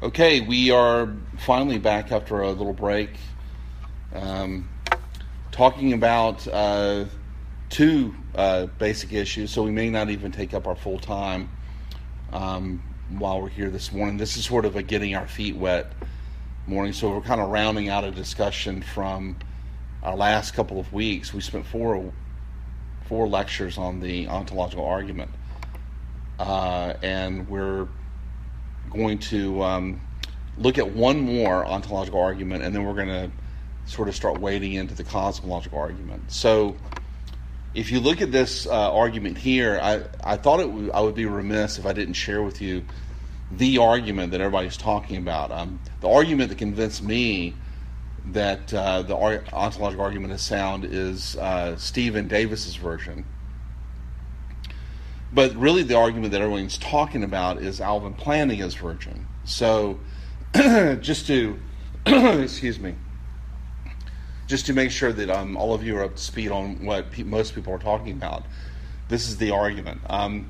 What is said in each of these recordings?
Okay, we are finally back after a little break, talking about two basic issues, so we may not even take up our full time while we're here this morning. This is sort of a getting our feet wet morning, so we're kind of rounding out a discussion from our last couple of weeks. We spent four lectures on the ontological argument, and we're going to look at one more ontological argument, and then we're going to sort of start wading into the cosmological argument. So if you look at this argument here, I thought I would be remiss if I didn't share with you the argument that everybody's talking about. The argument that convinced me that the ontological argument is sound is Stephen Davis's version. But really the argument that everyone's talking about is Alvin Plantinga's version. So just to just to make sure that all of you are up to speed on what most people are talking about, this is the argument.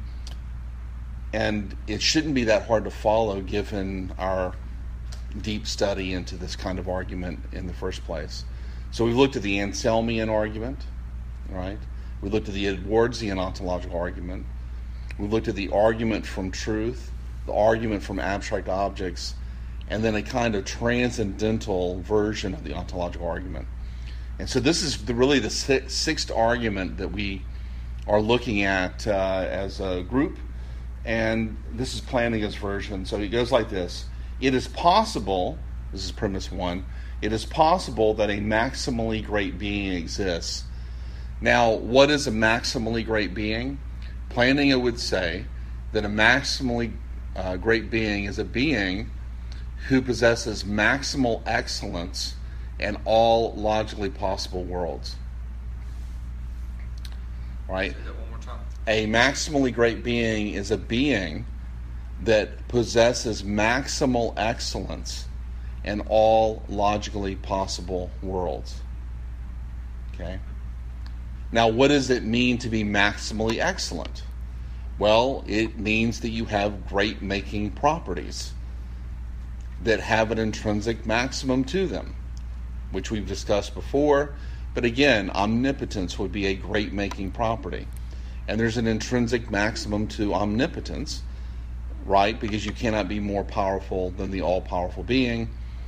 And it shouldn't be that hard to follow given our deep study into this kind of argument in the first place. So we've looked at the Anselmian argument, right? We looked at the Edwardsian ontological argument. We looked at the argument from truth, the argument from abstract objects, and then a kind of transcendental version of the ontological argument. And so this is really the sixth argument that we are looking at as a group, and this is Plantinga's version. So it goes like this. It is possible, this is premise one, it is possible that a maximally great being exists. Now, what is a maximally great being? Plantinga would say that a maximally great being is a being who possesses maximal excellence in all logically possible worlds. Right? Say that one more time. A maximally great being is a being that possesses maximal excellence in all logically possible worlds. Okay? Now, what does it mean to be maximally excellent? Well, it means that you have great making properties that have an intrinsic maximum to them, which we've discussed before. But again, omnipotence would be a great making property. And there's an intrinsic maximum to omnipotence, right? Because you cannot be more powerful than the all-powerful being.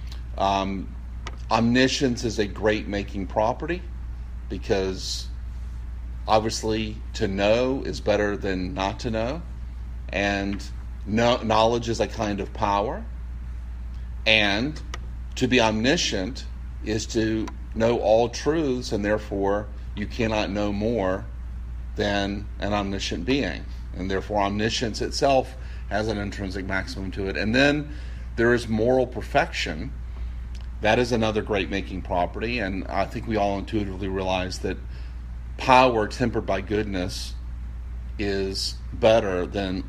Omniscience is a great making property because obviously to know is better than not to know, and knowledge is a kind of power, and to be omniscient is to know all truths, and therefore you cannot know more than an omniscient being, and therefore omniscience itself has an intrinsic maximum to it. And then there is moral perfection. That is another great making property, and I think we all intuitively realize that power tempered by goodness is better than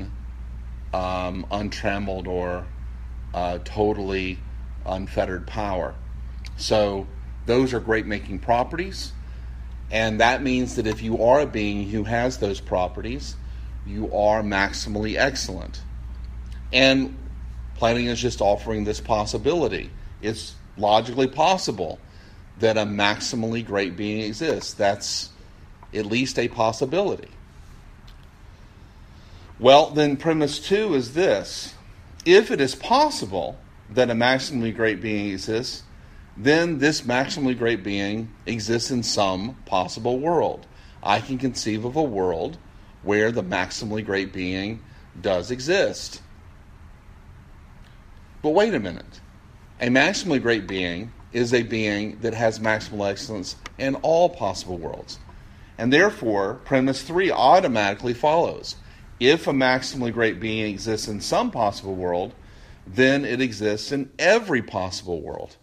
untrammeled or totally unfettered power. So those are great making properties, and that means that if you are a being who has those properties, you are maximally excellent. And Plantinga is just offering this possibility. It's logically possible that a maximally great being exists. That's at least a possibility. Well, then premise two is this. If it is possible that a maximally great being exists, then this maximally great being exists in some possible world. I can conceive of a world where the maximally great being does exist. But wait a minute. A maximally great being is a being that has maximal excellence in all possible worlds. And therefore, premise 3 automatically follows. If a maximally great being exists in some possible world, then it exists in every possible world.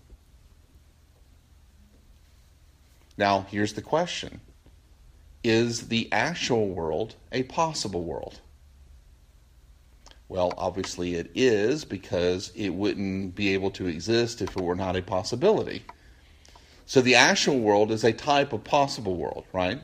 Now, here's the question. Is the actual world a possible world? Well, obviously it is, because it wouldn't be able to exist if it were not a possibility. So the actual world is a type of possible world, right?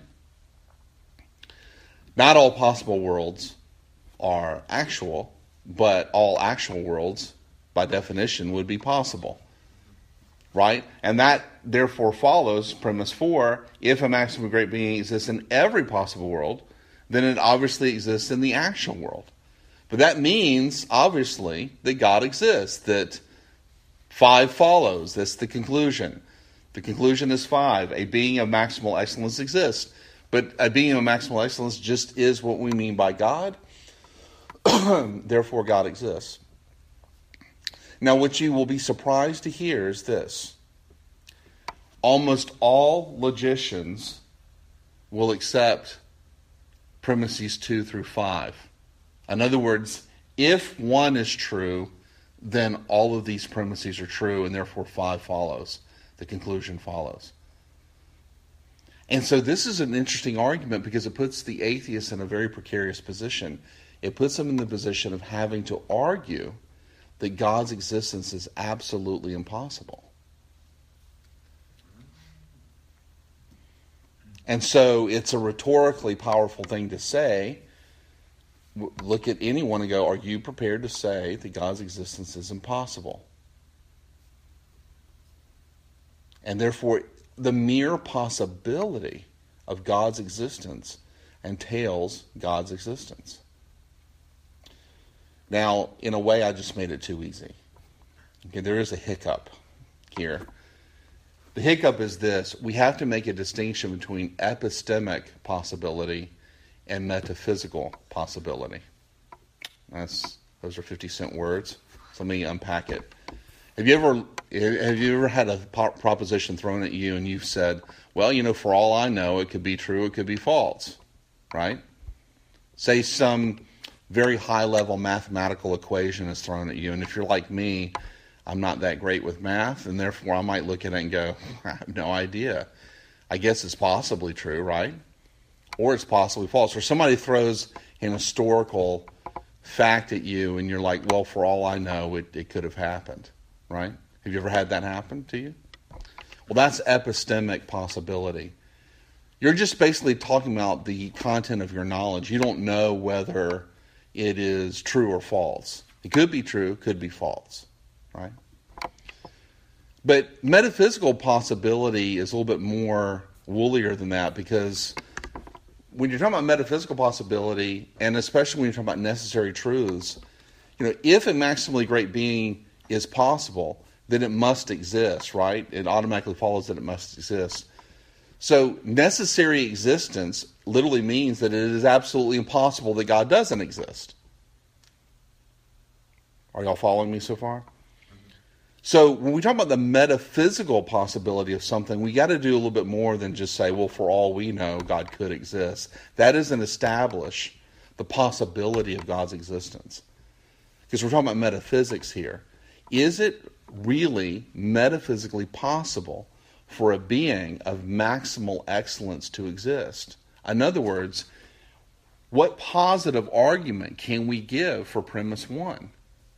Not all possible worlds are actual, but all actual worlds by definition, would be possible. Right? And that therefore follows premise 4, if a maximum great being exists in every possible world, then it obviously exists in the actual world. But that means, obviously, that God exists, that 5 follows. That's the conclusion. The conclusion is 5. A being of maximal excellence exists. But a being of maximal excellence just is what we mean by God. Therefore, God exists. Now, what you will be surprised to hear is this. Almost all logicians will accept premises 2 through 5. In other words, if 1 is true, then all of these premises are true, and therefore 5 follows. The conclusion follows. And so this is an interesting argument because it puts the atheist in a very precarious position. It puts them in the position of having to argue that God's existence is absolutely impossible. And so it's a rhetorically powerful thing to say. Look at anyone and go, are you prepared to say that God's existence is impossible? And therefore, the mere possibility of God's existence entails God's existence. Now, in a way, I just made it too easy. Okay, there is a hiccup here. The hiccup is this. We have to make a distinction between epistemic possibility and metaphysical possibility. Those are 50-cent words. So let me unpack it. Have you ever had a proposition thrown at you and you've said, well, for all I know, it could be true, it could be false, right? Say some very high-level mathematical equation is thrown at you, and if you're like me, I'm not that great with math, and therefore I might look at it and go, I have no idea. I guess it's possibly true, right? Or it's possibly false. Or somebody throws an historical fact at you, and you're like, well, for all I know, it could have happened, right? Have you ever had that happen to you? Well, that's epistemic possibility. You're just basically talking about the content of your knowledge. You don't know whether it is true or false. It could be true, could be false, right? But metaphysical possibility is a little bit more woollier than that, because when you're talking about metaphysical possibility, and especially when you're talking about necessary truths, if a maximally great being is possible, then it must exist, right? It automatically follows that it must exist. So necessary existence literally means that it is absolutely impossible that God doesn't exist. Are y'all following me so far? So when we talk about the metaphysical possibility of something, we got to do a little bit more than just say, well, for all we know, God could exist. That doesn't establish the possibility of God's existence. Because we're talking about metaphysics here. Is it really metaphysically possible for a being of maximal excellence to exist? In other words, what positive argument can we give for premise 1?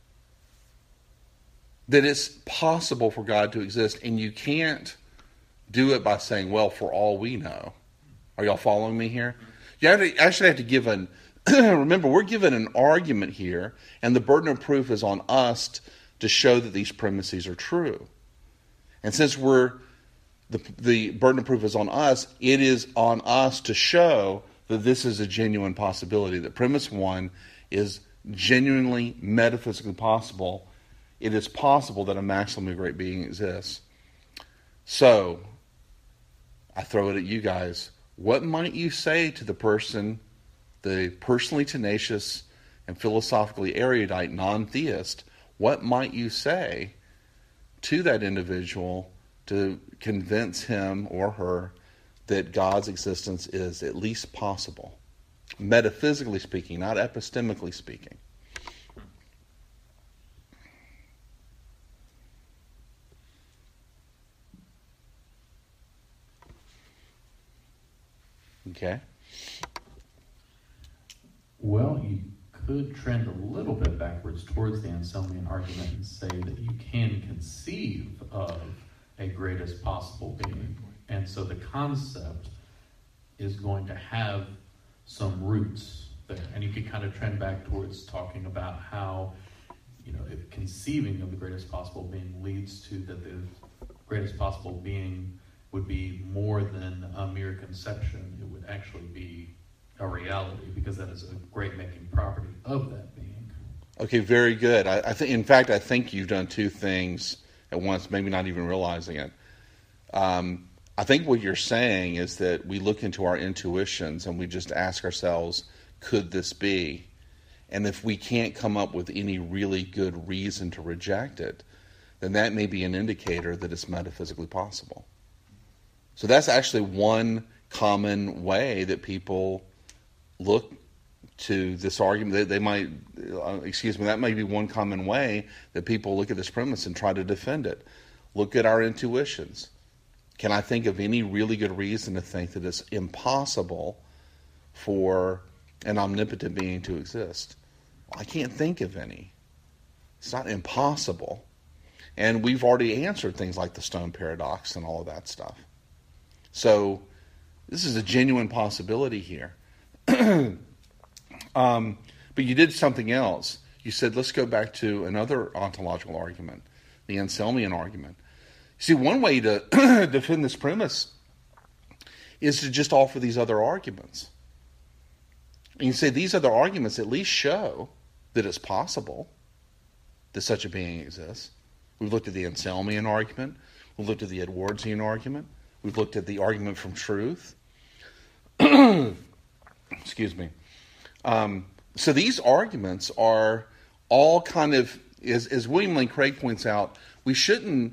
That it's possible for God to exist, and you can't do it by saying, well, for all we know. Are y'all following me here? You actually have to give remember, we're given an argument here, and the burden of proof is on us to show that these premises are true. And since the burden of proof is on us, it is on us to show that this is a genuine possibility, that premise 1 is genuinely metaphysically possible. It is possible that a maximally great being exists. So, I throw it at you guys. What might you say to the personally tenacious and philosophically erudite non-theist? What might you say to that individual to convince him or her that God's existence is at least possible? Metaphysically speaking, not epistemically speaking. Okay. Well, you could trend a little bit backwards towards the Anselmian argument and say that you can conceive of a greatest possible being. And so the concept is going to have some roots there. And you could kind of trend back towards talking about how, if conceiving of the greatest possible being leads to that the greatest possible being would be more than a mere conception. It would actually be a reality, because that is a great making property of that being. Okay, very good. I think, in fact, I think you've done two things at once, maybe not even realizing it. I think what you're saying is that we look into our intuitions and we just ask ourselves, could this be? And if we can't come up with any really good reason to reject it, then that may be an indicator that it's metaphysically possible. So that's actually one common way that people look to this argument. They might, that may be one common way that people look at this premise and try to defend it. Look at our intuitions. Can I think of any really good reason to think that it's impossible for an omnipotent being to exist? Well, I can't think of any. It's not impossible. And we've already answered things like the stone paradox and all of that stuff. So this is a genuine possibility here. But you did something else. You said, let's go back to another ontological argument, the Anselmian argument. See, one way to defend this premise is to just offer these other arguments. And you say these other arguments at least show that it's possible that such a being exists. We've looked at the Anselmian argument. We've looked at the Edwardsian argument. We've looked at the argument from truth. Excuse me. So these arguments are all kind of, as William Lane Craig points out, we shouldn't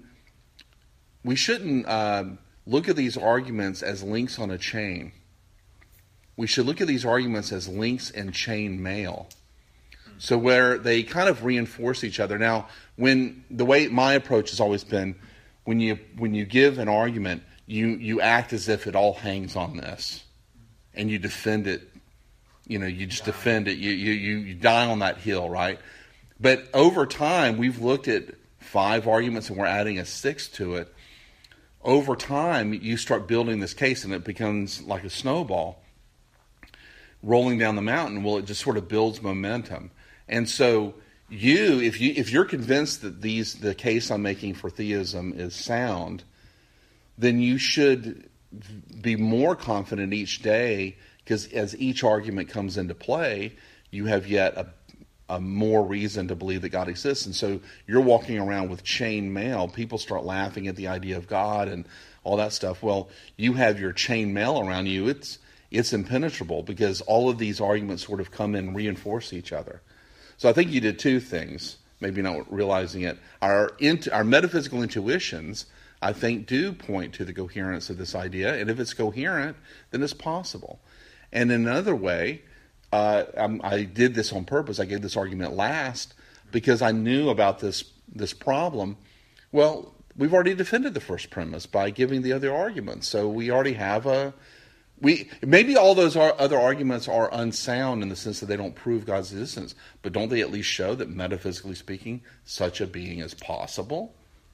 look at these arguments as links on a chain. We should look at these arguments as links in chain mail. So where they kind of reinforce each other. Now, the way my approach has always been, when you give an argument, you act as if it all hangs on this, and you defend it. You just defend it. You die on that hill, right? But over time, we've looked at 5 arguments, and we're adding a 6th to it. Over time, you start building this case, and it becomes like a snowball rolling down the mountain. Well, it just sort of builds momentum. And so if you're convinced that the case I'm making for theism is sound, then you should be more confident each day, because as each argument comes into play, you have yet a more reason to believe that God exists. And so you're walking around with chain mail. People start laughing at the idea of God and all that stuff. Well, you have your chain mail around you. It's impenetrable, because all of these arguments sort of come in and reinforce each other. So I think you did 2 things, maybe not realizing it. Our metaphysical intuitions, I think, do point to the coherence of this idea. And if it's coherent, then it's possible. And in another way, I did this on purpose. I gave this argument last because I knew about this problem. Well, we've already defended the first premise by giving the other arguments. So we already have maybe all those other arguments are unsound in the sense that they don't prove God's existence, but don't they at least show that, metaphysically speaking, such a being is possible?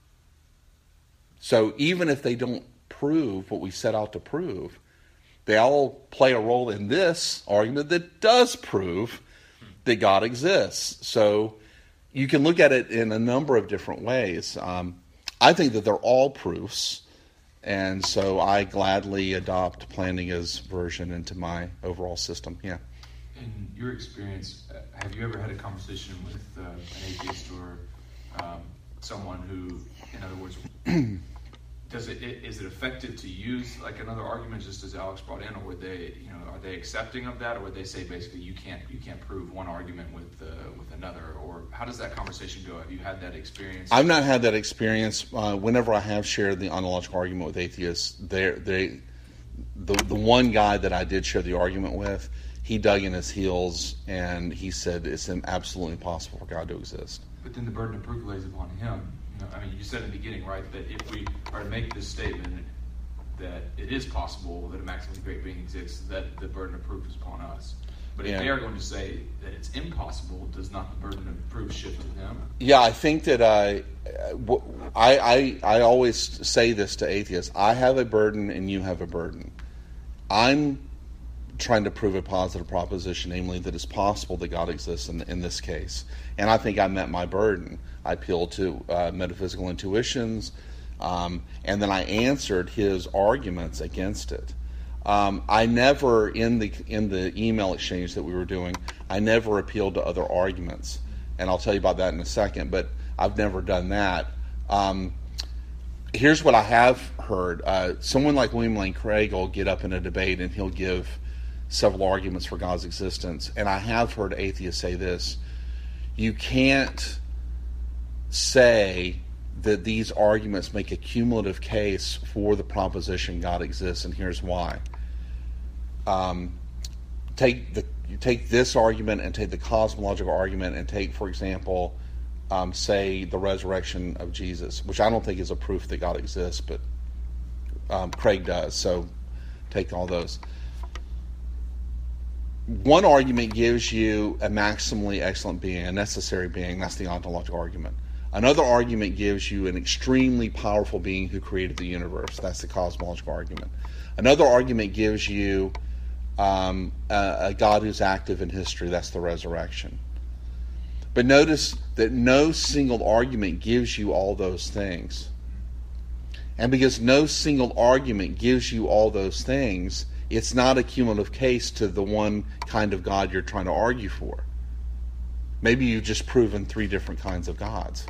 So even if they don't prove what we set out to prove, they all play a role in this argument that does prove that God exists. So you can look at it in a number of different ways. I think that they're all proofs, and so I gladly adopt Plantinga's version into my overall system. Yeah. In your experience, have you ever had a conversation with an atheist or someone who, in other words, is it effective to use like another argument, just as Alex brought in, or would they, are they accepting of that, or would they say basically you can't prove one argument with another, or how does that conversation go? Have you had that experience? I've not had that experience. Whenever I have shared the ontological argument with atheists, the one guy that I did share the argument with, he dug in his heels and he said it's absolutely impossible for God to exist. But then the burden of proof lays upon him. You said in the beginning, right, that if we are to make this statement that it is possible that a maximally great being exists, that the burden of proof is upon us. But if they are going to say that it's impossible, does not the burden of proof shift to them? Yeah, I think that I always say this to atheists. I have a burden and you have a burden. I'm trying to prove a positive proposition, namely that it's possible that God exists in this case. And I think I met my burden. I appealed to metaphysical intuitions, and then I answered his arguments against it. I never, in the email exchange that we were doing, I never appealed to other arguments. And I'll tell you about that in a second, but I've never done that. Here's what I have heard. Someone like William Lane Craig will get up in a debate and he'll give several arguments for God's existence. And I have heard atheists say this: you can't say that these arguments make a cumulative case for the proposition God exists, and here's why. You take this argument and take the cosmological argument and take, for example, say the resurrection of Jesus, which I don't think is a proof that God exists, but Craig does, so take all those. One argument gives you a maximally excellent being, a necessary being. That's the ontological argument. Another argument gives you an extremely powerful being who created the universe. That's the cosmological argument. Another argument gives you a God who's active in history. That's the resurrection. But notice that no single argument gives you all those things. And because no single argument gives you all those things, it's not a cumulative case to the one kind of God you're trying to argue for. Maybe you've just proven 3 different kinds of gods.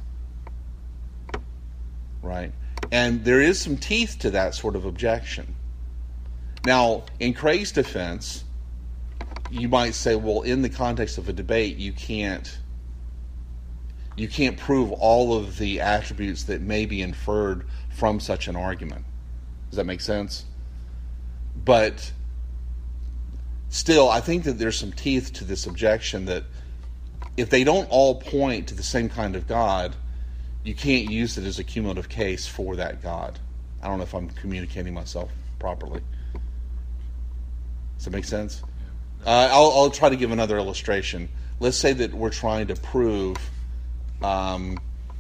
Right? And there is some teeth to that sort of objection. Now, in Craig's defense, you might say, well, in the context of a debate, you can't prove all of the attributes that may be inferred from such an argument. Does that make sense? But still, I think that there's some teeth to this objection that if they don't all point to the same kind of God, you can't use it as a cumulative case for that God. I don't know if I'm communicating myself properly. Does that make sense? I'll try to give another illustration. Let's say that we're trying to prove that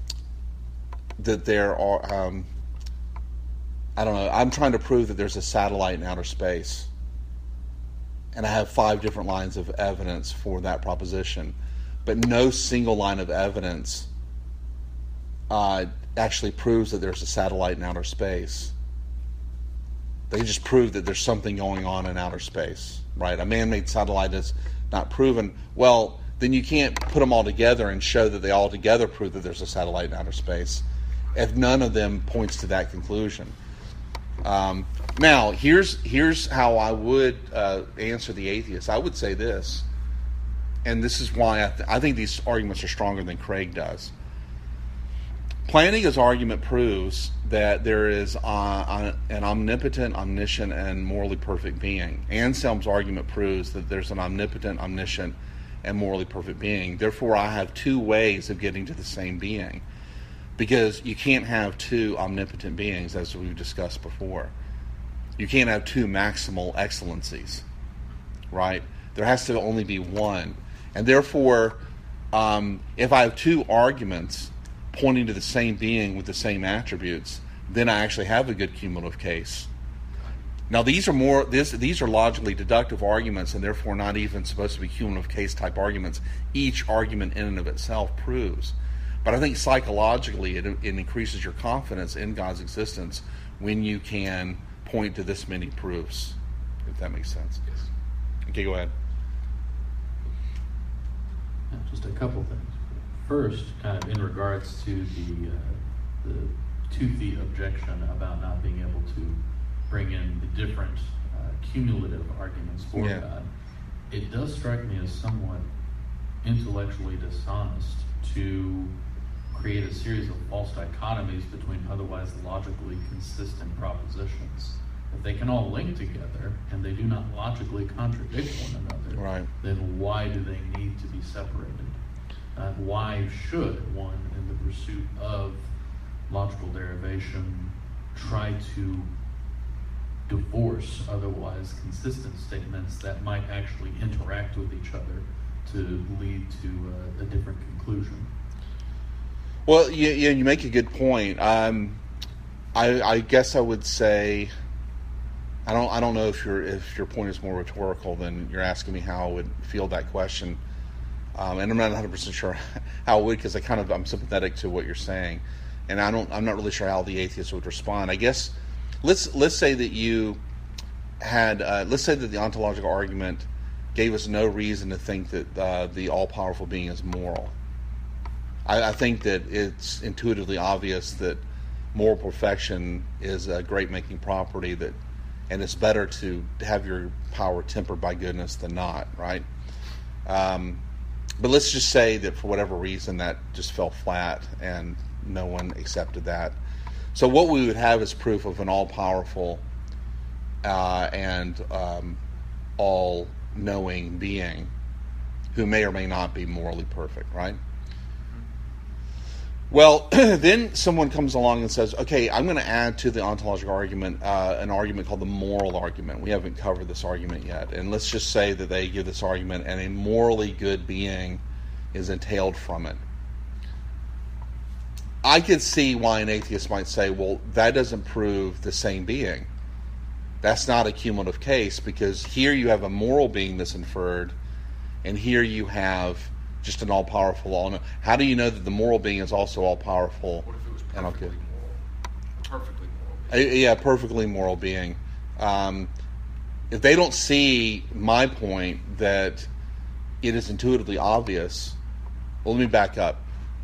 there are, I'm trying to prove that there's a satellite in outer space. And I have 5 different lines of evidence for that proposition. But no single line of evidence actually proves that there's a satellite in outer space. They just prove that there's something going on in outer space, right? A man-made satellite is not proven. Well, then you can't put them all together and show that they all together prove that there's a satellite in outer space if none of them points to that conclusion. Now, here's how I would answer the atheist. I would say this, and this is why I think these arguments are stronger than Craig does. Plantinga's argument proves that there is an omnipotent, omniscient, and morally perfect being. Anselm's argument proves that there's an omnipotent, omniscient, and morally perfect being. Therefore, I have 2 ways of getting to the same being, because you can't have 2 omnipotent beings, as we've discussed before. You can't have 2 maximal excellencies, right? There has to only be one. And therefore, if I have 2 arguments pointing to the same being with the same attributes, then I actually have a good cumulative case. Now, these are logically deductive arguments, and therefore not even supposed to be cumulative case type arguments. Each argument in and of itself proves. But I think psychologically it increases your confidence in God's existence when you can point to this many proofs, if that makes sense. Yes. Okay, go ahead. Just a couple things. First, kind of in regards to the toothy objection about not being able to bring in the different cumulative arguments for God, it does strike me as somewhat intellectually dishonest to create a series of false dichotomies between otherwise logically consistent propositions. If they can all link together and they do not logically contradict one another, right, then why do they need to be separated? Why should one, in the pursuit of logical derivation, try to divorce otherwise consistent statements that might actually interact with each other to lead to a different conclusion? Well, you make a good point. I guess I would say I don't know if your point is more rhetorical than you're asking me how I would field that question, and I'm not 100% sure how I would, because I'm sympathetic to what you're saying, and I'm not really sure how the atheist would respond. I guess let's say that you had let's say that the ontological argument gave us no reason to think that the all-powerful being is moral. I think that it's intuitively obvious that moral perfection is a great-making property, and it's better to have your power tempered by goodness than not, right? But let's just say that for whatever reason that just fell flat and no one accepted that. So what we would have is proof of an all-powerful and all-knowing being who may or may not be morally perfect, right? Well, then someone comes along and says, okay, I'm going to add to the ontological argument an argument called the moral argument. We haven't covered this argument yet. And let's just say that they give this argument and a morally good being is entailed from it. I could see why an atheist might say, well, that doesn't prove the same being. That's not a cumulative case, because here you have a moral being that's inferred, and here you have just an all-powerful all. How do you know that the moral being is also all-powerful? What if it was perfectly moral? Perfectly moral being. Yeah, perfectly moral being. If they don't see my point that it is intuitively obvious, well, let me back up.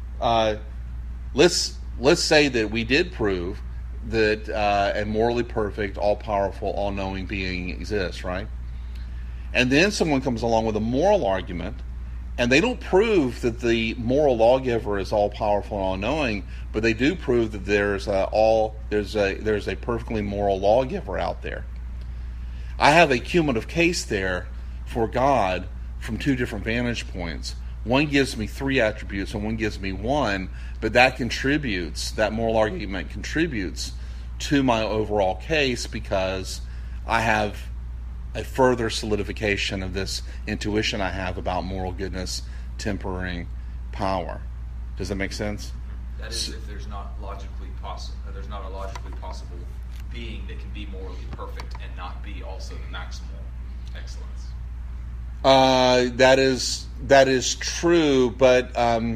Let's say that we did prove that a morally perfect, all-powerful, all-knowing being exists, right? And then someone comes along with a moral argument, and they don't prove that the moral lawgiver is all-powerful and all-knowing, but they do prove that there's a perfectly moral lawgiver out there. I have a cumulative case there for God from two different vantage points. One gives me three attributes, and one gives me one, but that moral argument contributes to my overall case, because I have a further solidification of this intuition I have about moral goodness tempering power. Does that make sense? That is, if there's not a logically possible being that can be morally perfect and not be also the maximal excellence. That is true, but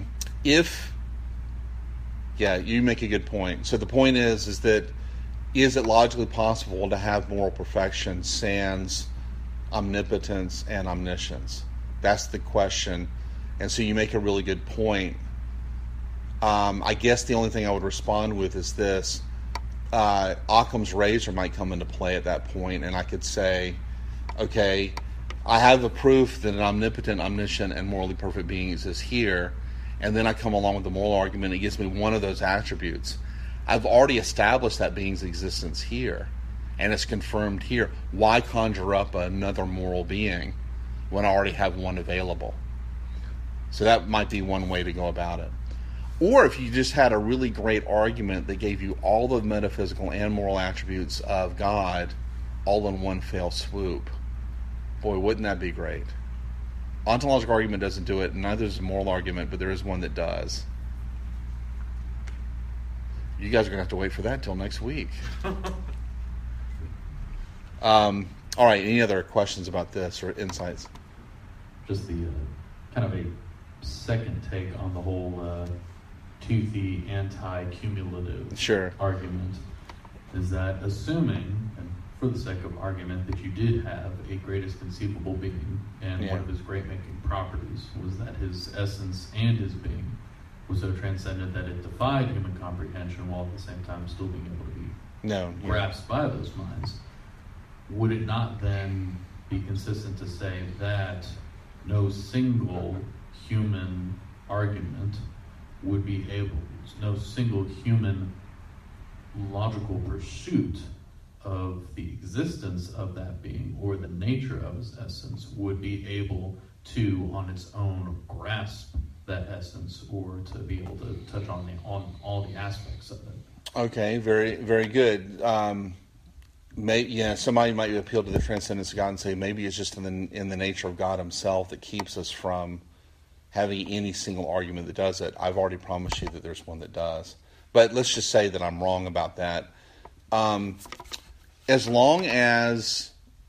you make a good point. So the point is that is it logically possible to have moral perfection sans omnipotence and omniscience? That's the question. And so you make a really good point. I guess the only thing I would respond with is this. Occam's razor might come into play at that point, and I could say, okay, I have a proof that an omnipotent, omniscient, and morally perfect being exists here, and then I come along with the moral argument. It gives me one of those attributes. I've already established that being's existence here, and it's confirmed here. Why conjure up another moral being when I already have one available? So that might be one way to go about it. Or if you just had a really great argument that gave you all the metaphysical and moral attributes of God all in one fell swoop. Boy, wouldn't that be great? Ontological argument doesn't do it, and neither does a moral argument, but there is one that does. You guys are going to have to wait for that until next week. All right, any other questions about this or insights? Just the kind of a second take on the whole toothy anti-cumulative argument is that, assuming, and for the sake of argument, that you did have a greatest conceivable being, and one of his great-making properties was that his essence and his being was so transcendent that it defied human comprehension, while at the same time still being able to be grasped by those minds. Would it not then be consistent to say that no single human argument would be able, no single human logical pursuit of the existence of that being or the nature of his essence would be able to, on its own, grasp that essence, or to be able to touch on all the aspects of it? Okay, very, very good. Somebody might appeal to the transcendence of God and say maybe it's just in the nature of God himself that keeps us from having any single argument that does it. I've already promised you that there's one that does. But let's just say that I'm wrong about that. And as long as,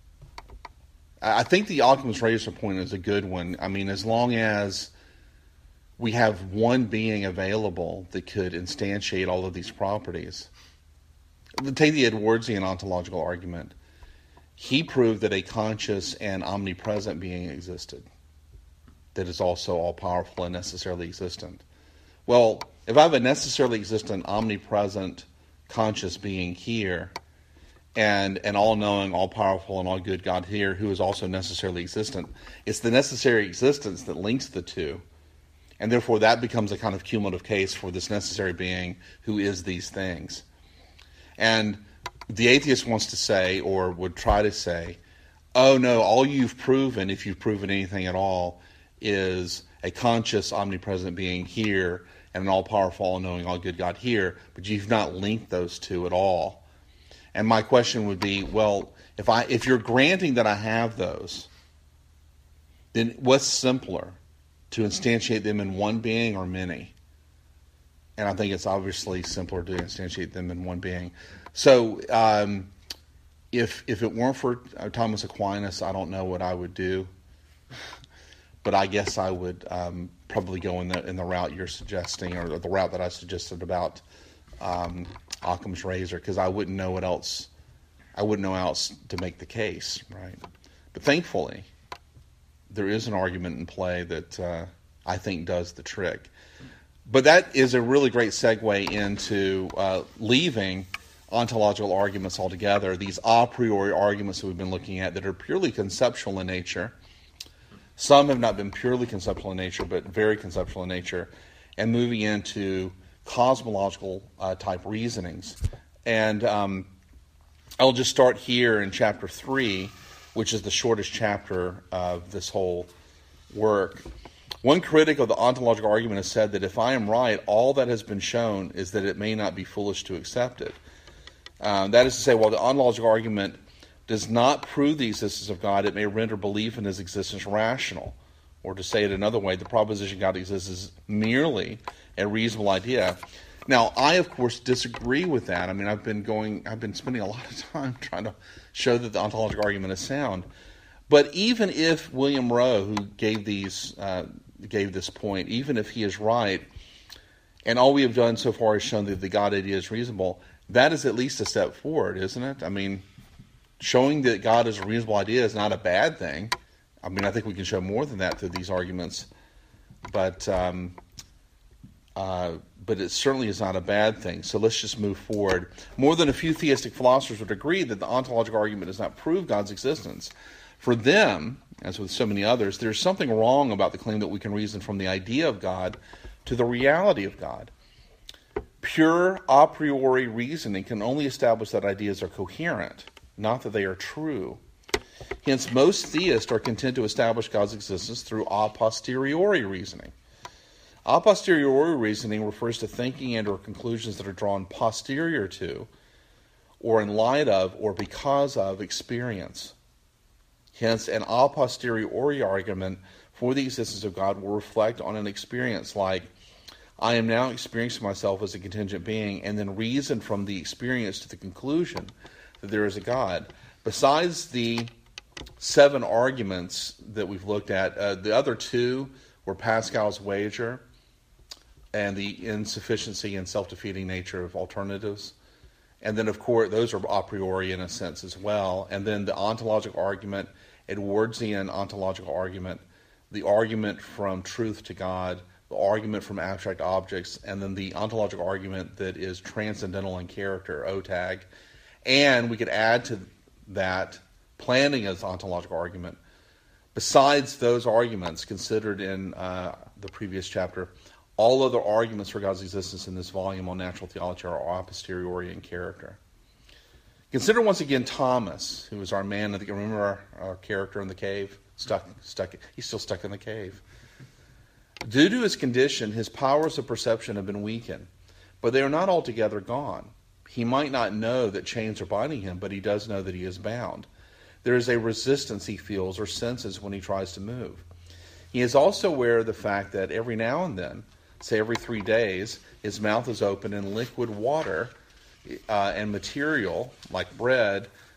I think the Occam's razor point is a good one. I mean, as long as we have one being available that could instantiate all of these properties. Take the Edwardsian ontological argument. He proved that a conscious and omnipresent being existed, that is also all-powerful and necessarily existent. Well, if I have a necessarily existent, omnipresent, conscious being here, and an all-knowing, all-powerful, and all-good God here who is also necessarily existent, it's the necessary existence that links the two. And therefore that becomes a kind of cumulative case for this necessary being who is these things. And the atheist wants to say, or would try to say, oh no, all you've proven, if you've proven anything at all, is a conscious, omnipresent being here and an all-powerful, all-knowing, all-good God here, but you've not linked those two at all. And my question would be, well, if you're granting that I have those, then what's simpler? To instantiate them in one being or many? And I think it's obviously simpler to instantiate them in one being. So if it weren't for Thomas Aquinas, I don't know what I would do. But I guess I would probably go in the route you're suggesting, or the route that I suggested about Occam's razor, because I wouldn't know what else. I wouldn't know how else to make the case, right? But thankfully, there is an argument in play that I think does the trick. But that is a really great segue into leaving ontological arguments altogether, these a priori arguments that we've been looking at that are purely conceptual in nature. Some have not been purely conceptual in nature, but very conceptual in nature, and moving into cosmological type reasonings. And I'll just start here in chapter 3, which is the shortest chapter of this whole work. One critic of the ontological argument has said that if I am right, all that has been shown is that it may not be foolish to accept it. That is to say, while the ontological argument does not prove the existence of God, it may render belief in his existence rational. Or to say it another way, the proposition God exists is merely a reasonable idea. Now, I, of course, disagree with that. I mean, I've been spending a lot of time trying to show that the ontological argument is sound. But even if William Rowe, who gave this point, even if he is right, and all we have done so far is shown that the God idea is reasonable, that is at least a step forward, isn't it? I mean, showing that God is a reasonable idea is not a bad thing. I mean, I think we can show more than that through these arguments. But it certainly is not a bad thing. So let's just move forward. More than a few theistic philosophers would agree that the ontological argument does not prove God's existence. For them, as with so many others, there's something wrong about the claim that we can reason from the idea of God to the reality of God. Pure a priori reasoning can only establish that ideas are coherent, not that they are true. Hence, most theists are content to establish God's existence through a posteriori reasoning. A posteriori reasoning refers to thinking and or conclusions that are drawn posterior to, or in light of, or because of experience. Hence, an a posteriori argument for the existence of God will reflect on an experience like, I am now experiencing myself as a contingent being, and then reason from the experience to the conclusion that there is a God. Besides the 7 arguments that we've looked at, the other 2 were Pascal's wager and the insufficiency and self-defeating nature of alternatives. And then, of course, those are a priori in a sense as well. And then the ontological argument, Edwardsian ontological argument, the argument from truth to God, the argument from abstract objects, and then the ontological argument that is transcendental in character, OTAG. And we could add to that Plantinga's ontological argument. Besides those arguments considered in the previous chapter, all other arguments for God's existence in this volume on natural theology are a posteriori in character. Consider once again Thomas, who was our man. I think you remember our character in the cave? He's still stuck in the cave. Due to his condition, his powers of perception have been weakened, but they are not altogether gone. He might not know that chains are binding him, but he does know that he is bound. There is a resistance he feels or senses when he tries to move. He is also aware of the fact that every now and then, say every 3 days, his mouth is open and liquid water and material, like bread,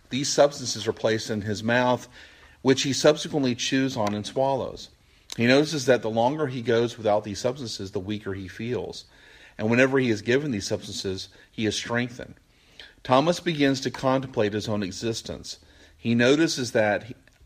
these substances are placed in his mouth, which he subsequently chews on and swallows. He notices that the longer he goes without these substances, the weaker he feels. And whenever he is given these substances, he is strengthened. Thomas begins to contemplate his own existence. He notices that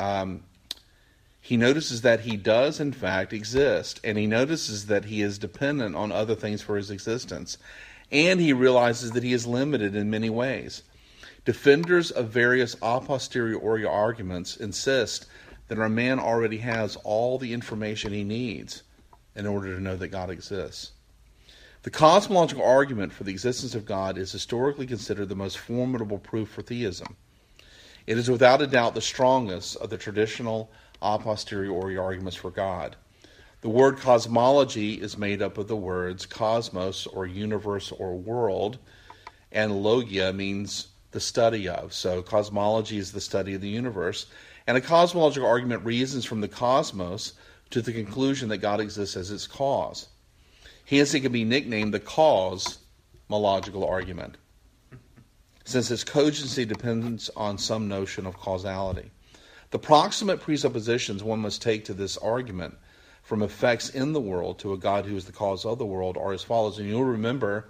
he does in fact exist, and he notices that he is dependent on other things for his existence, and he realizes that he is limited in many ways. Defenders of various a posteriori arguments insist that our man already has all the information he needs in order to know that God exists. The cosmological argument for the existence of God is historically considered the most formidable proof for theism. It is without a doubt the strongest of the traditional a posteriori arguments for God. The word cosmology is made up of the words cosmos, or universe or world, and logia means the study of. So cosmology is the study of the universe. And a cosmological argument reasons from the cosmos to the conclusion that God exists as its cause. Hence, it can be nicknamed the cosmological argument, since its cogency depends on some notion of causality. The proximate presuppositions one must take to this argument from effects in the world to a God who is the cause of the world are as follows. And you'll remember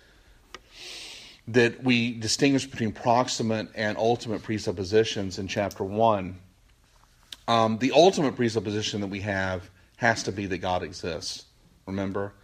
that we distinguish between proximate and ultimate presuppositions in chapter 1. The ultimate presupposition that we have has to be that God exists. Remember?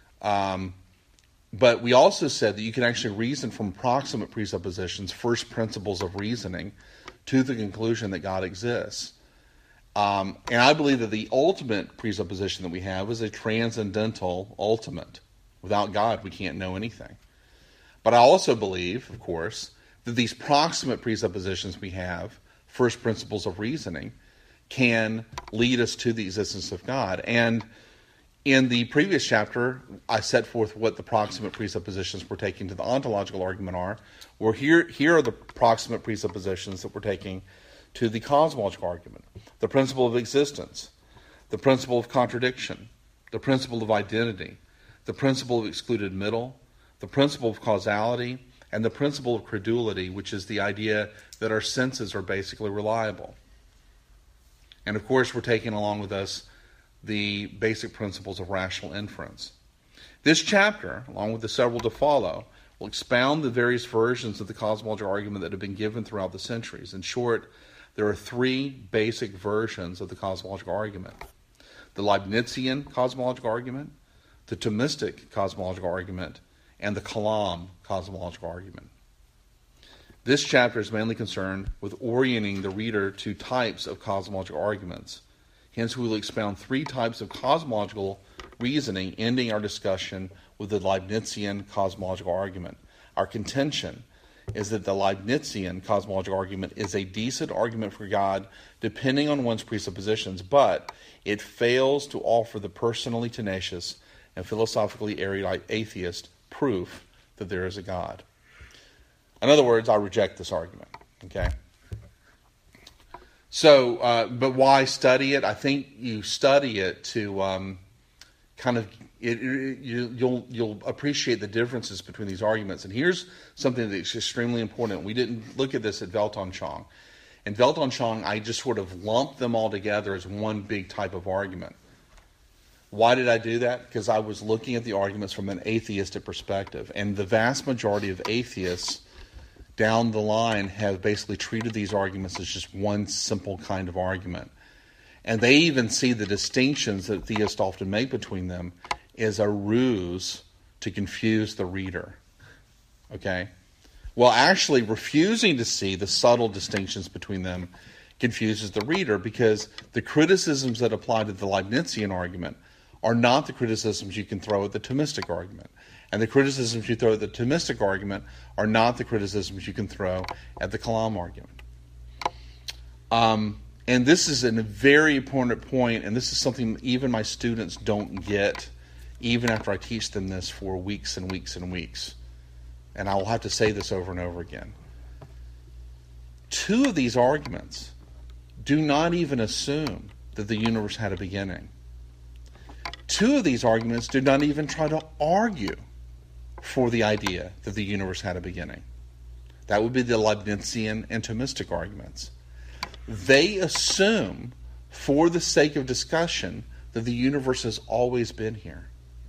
But we also said that you can actually reason from proximate presuppositions, first principles of reasoning, to the conclusion that God exists. And I believe that the ultimate presupposition that we have is a transcendental ultimate. Without God, we can't know anything. But I also believe, of course, that these proximate presuppositions we have, first principles of reasoning, can lead us to the existence of God. And in the previous chapter, I set forth what the proximate presuppositions we're taking to the ontological argument are. Well, here are the proximate presuppositions that we're taking to the cosmological argument. The principle of existence, the principle of contradiction, the principle of identity, the principle of excluded middle, the principle of causality, and the principle of credulity, which is the idea that our senses are basically reliable. And of course, we're taking along with us the basic principles of rational inference. This chapter, along with the several to follow, will expound the various versions of the cosmological argument that have been given throughout the centuries. In short, there are three basic versions of the cosmological argument: the Leibnizian cosmological argument, the Thomistic cosmological argument, and the Kalam cosmological argument. This chapter is mainly concerned with orienting the reader to types of cosmological arguments. Hence, we will expound three types of cosmological reasoning, ending our discussion with the Leibnizian cosmological argument. Our contention is that the Leibnizian cosmological argument is a decent argument for God, depending on one's presuppositions, but it fails to offer the personally tenacious and philosophically erudite atheist proof that there is a God. In other words, I reject this argument. Okay? So, but why study it? I think you study it to you'll appreciate the differences between these arguments. And here's something that's extremely important. We didn't look at this at Weltanschauung. In Weltanschauung, I just sort of lumped them all together as one big type of argument. Why did I do that? Because I was looking at the arguments from an atheistic perspective. And the vast majority of atheists down the line have basically treated these arguments as just one simple kind of argument. And they even see the distinctions that theists often make between them as a ruse to confuse the reader. Okay? Well, actually, refusing to see the subtle distinctions between them confuses the reader, because the criticisms that apply to the Leibnizian argument are not the criticisms you can throw at the Thomistic argument. And the criticisms you throw at the Thomistic argument are not the criticisms you can throw at the Kalam argument. And this is a very important point, and this is something even my students don't get, even after I teach them this for weeks and weeks and weeks. And I will have to say this over and over again. Two of these arguments do not even assume that the universe had a beginning. Two of these arguments do not even try to argue for the idea that the universe had a beginning. That would be the Leibnizian and Thomistic arguments. They assume, for the sake of discussion, that the universe has always been here.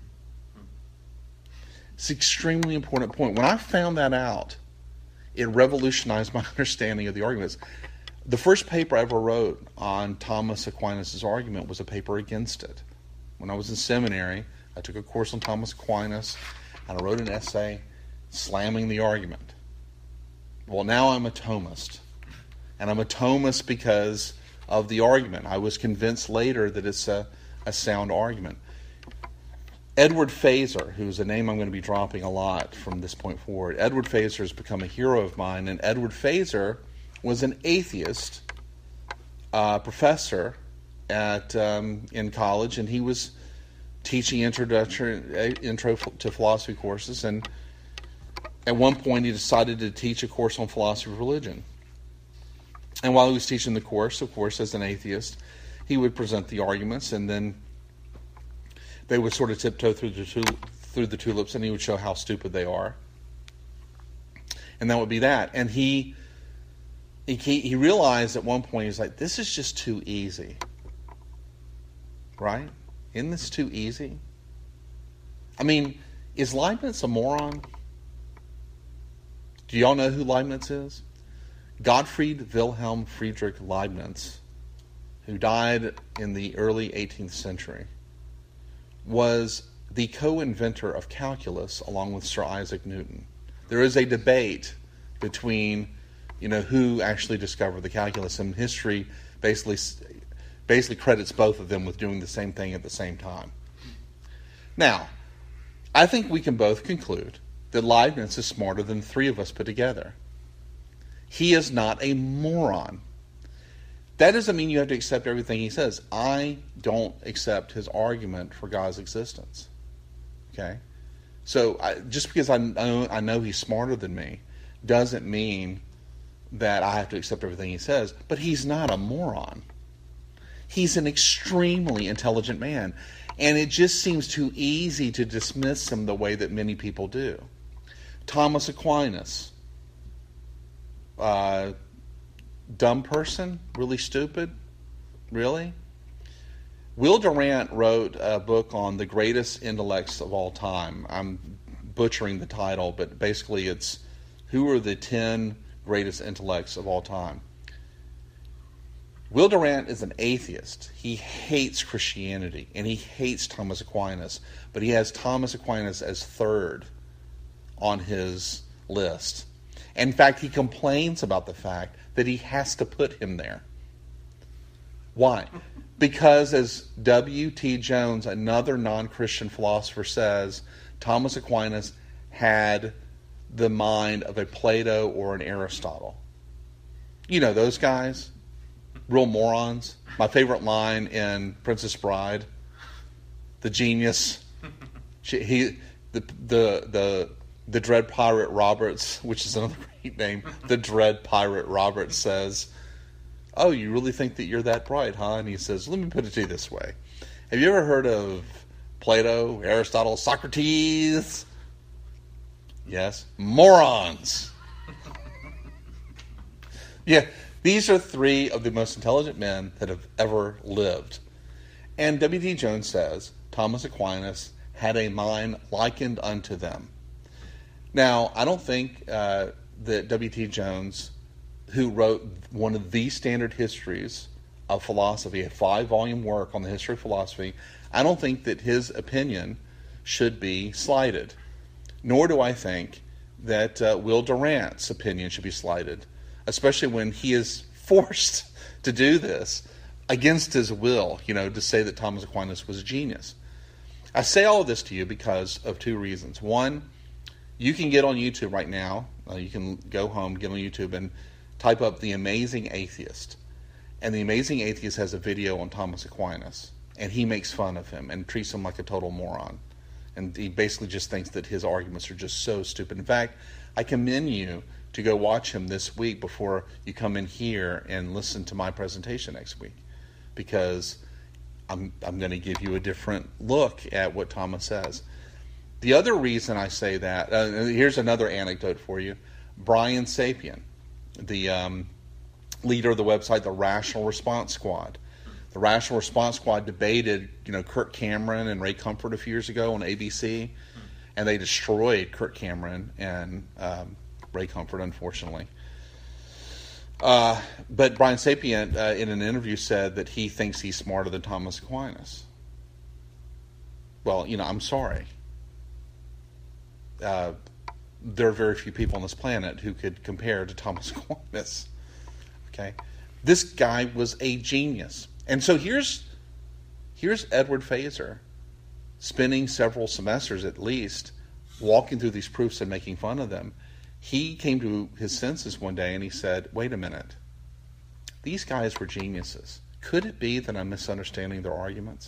It's an extremely important point. When I found that out, it revolutionized my understanding of the arguments. The first paper I ever wrote on Thomas Aquinas' argument was a paper against it. When I was in seminary, I took a course on Thomas Aquinas, and I wrote an essay slamming the argument. Well, now I'm a Thomist. And I'm a Thomist because of the argument. I was convinced later that it's a sound argument. Edward Feser, who's a name I'm going to be dropping a lot from this point forward, Edward Feser has become a hero of mine, and Edward Feser was an atheist professor in college, and he was teaching intro to philosophy courses, and at one point he decided to teach a course on philosophy of religion. And while he was teaching the course, of course, as an atheist, he would present the arguments, and then they would sort of tiptoe through the tulips, and he would show how stupid they are. And that would be that. And he realized at one point, he's like, this is just too easy. Right? Isn't this too easy? I mean, is Leibniz a moron? Do y'all know who Leibniz is? Gottfried Wilhelm Friedrich Leibniz, who died in the early 18th century, was the co-inventor of calculus along with Sir Isaac Newton. There is a debate between, who actually discovered the calculus, and history basically credits both of them with doing the same thing at the same time. Now, I think we can both conclude that Leibniz is smarter than the three of us put together. He is not a moron. That doesn't mean you have to accept everything he says. I don't accept his argument for God's existence. Okay? So just because I know he's smarter than me doesn't mean that I have to accept everything he says. But he's not a moron. He's an extremely intelligent man. And it just seems too easy to dismiss him the way that many people do. Thomas Aquinas. Dumb person? Really stupid? Really? Will Durant wrote a book on the greatest intellects of all time. I'm butchering the title, but basically it's who are the 10 greatest intellects of all time. Will Durant is an atheist. He hates Christianity, and he hates Thomas Aquinas, but he has Thomas Aquinas as third on his list. In fact, he complains about the fact that he has to put him there. Why? Because as W.T. Jones, another non-Christian philosopher, says, Thomas Aquinas had the mind of a Plato or an Aristotle. You know those guys? Real morons. My favorite line in Princess Bride, the genius, the Dread Pirate Roberts, which is another great name, the Dread Pirate Roberts says, oh, you really think that you're that bright, huh? And he says, let me put it to you this way. Have you ever heard of Plato, Aristotle, Socrates? Yes. Morons. Yeah, these are three of the most intelligent men that have ever lived. And W.T. Jones says Thomas Aquinas had a mind likened unto them. Now, I don't think that W.T. Jones, who wrote one of the standard histories of philosophy, a 5-volume work on the history of philosophy, I don't think that his opinion should be slighted. Nor do I think that Will Durant's opinion should be slighted, especially when he is forced to do this against his will, to say that Thomas Aquinas was a genius. I say all of this to you because of two reasons. One, you can get on YouTube right now. You can go home, get on YouTube, and type up The Amazing Atheist. And The Amazing Atheist has a video on Thomas Aquinas. And he makes fun of him and treats him like a total moron. And he basically just thinks that his arguments are just so stupid. In fact, I commend you to go watch him this week before you come in here and listen to my presentation next week. Because I'm going to give you a different look at what Thomas says. The other reason I say that, here's another anecdote for you. Brian Sapien, the leader of the website, The Rational Response Squad. The Rational Response Squad debated, Kirk Cameron and Ray Comfort a few years ago on ABC, and they destroyed Kirk Cameron and Ray Comfort, unfortunately. But Brian Sapien, in an interview, said that he thinks he's smarter than Thomas Aquinas. Well, I'm sorry. There are very few people on this planet who could compare to Thomas Aquinas. Okay? This guy was a genius. And so here's Edward Feser spending several semesters at least walking through these proofs and making fun of them. He came to his senses one day and he said, wait a minute. These guys were geniuses. Could it be that I'm misunderstanding their arguments?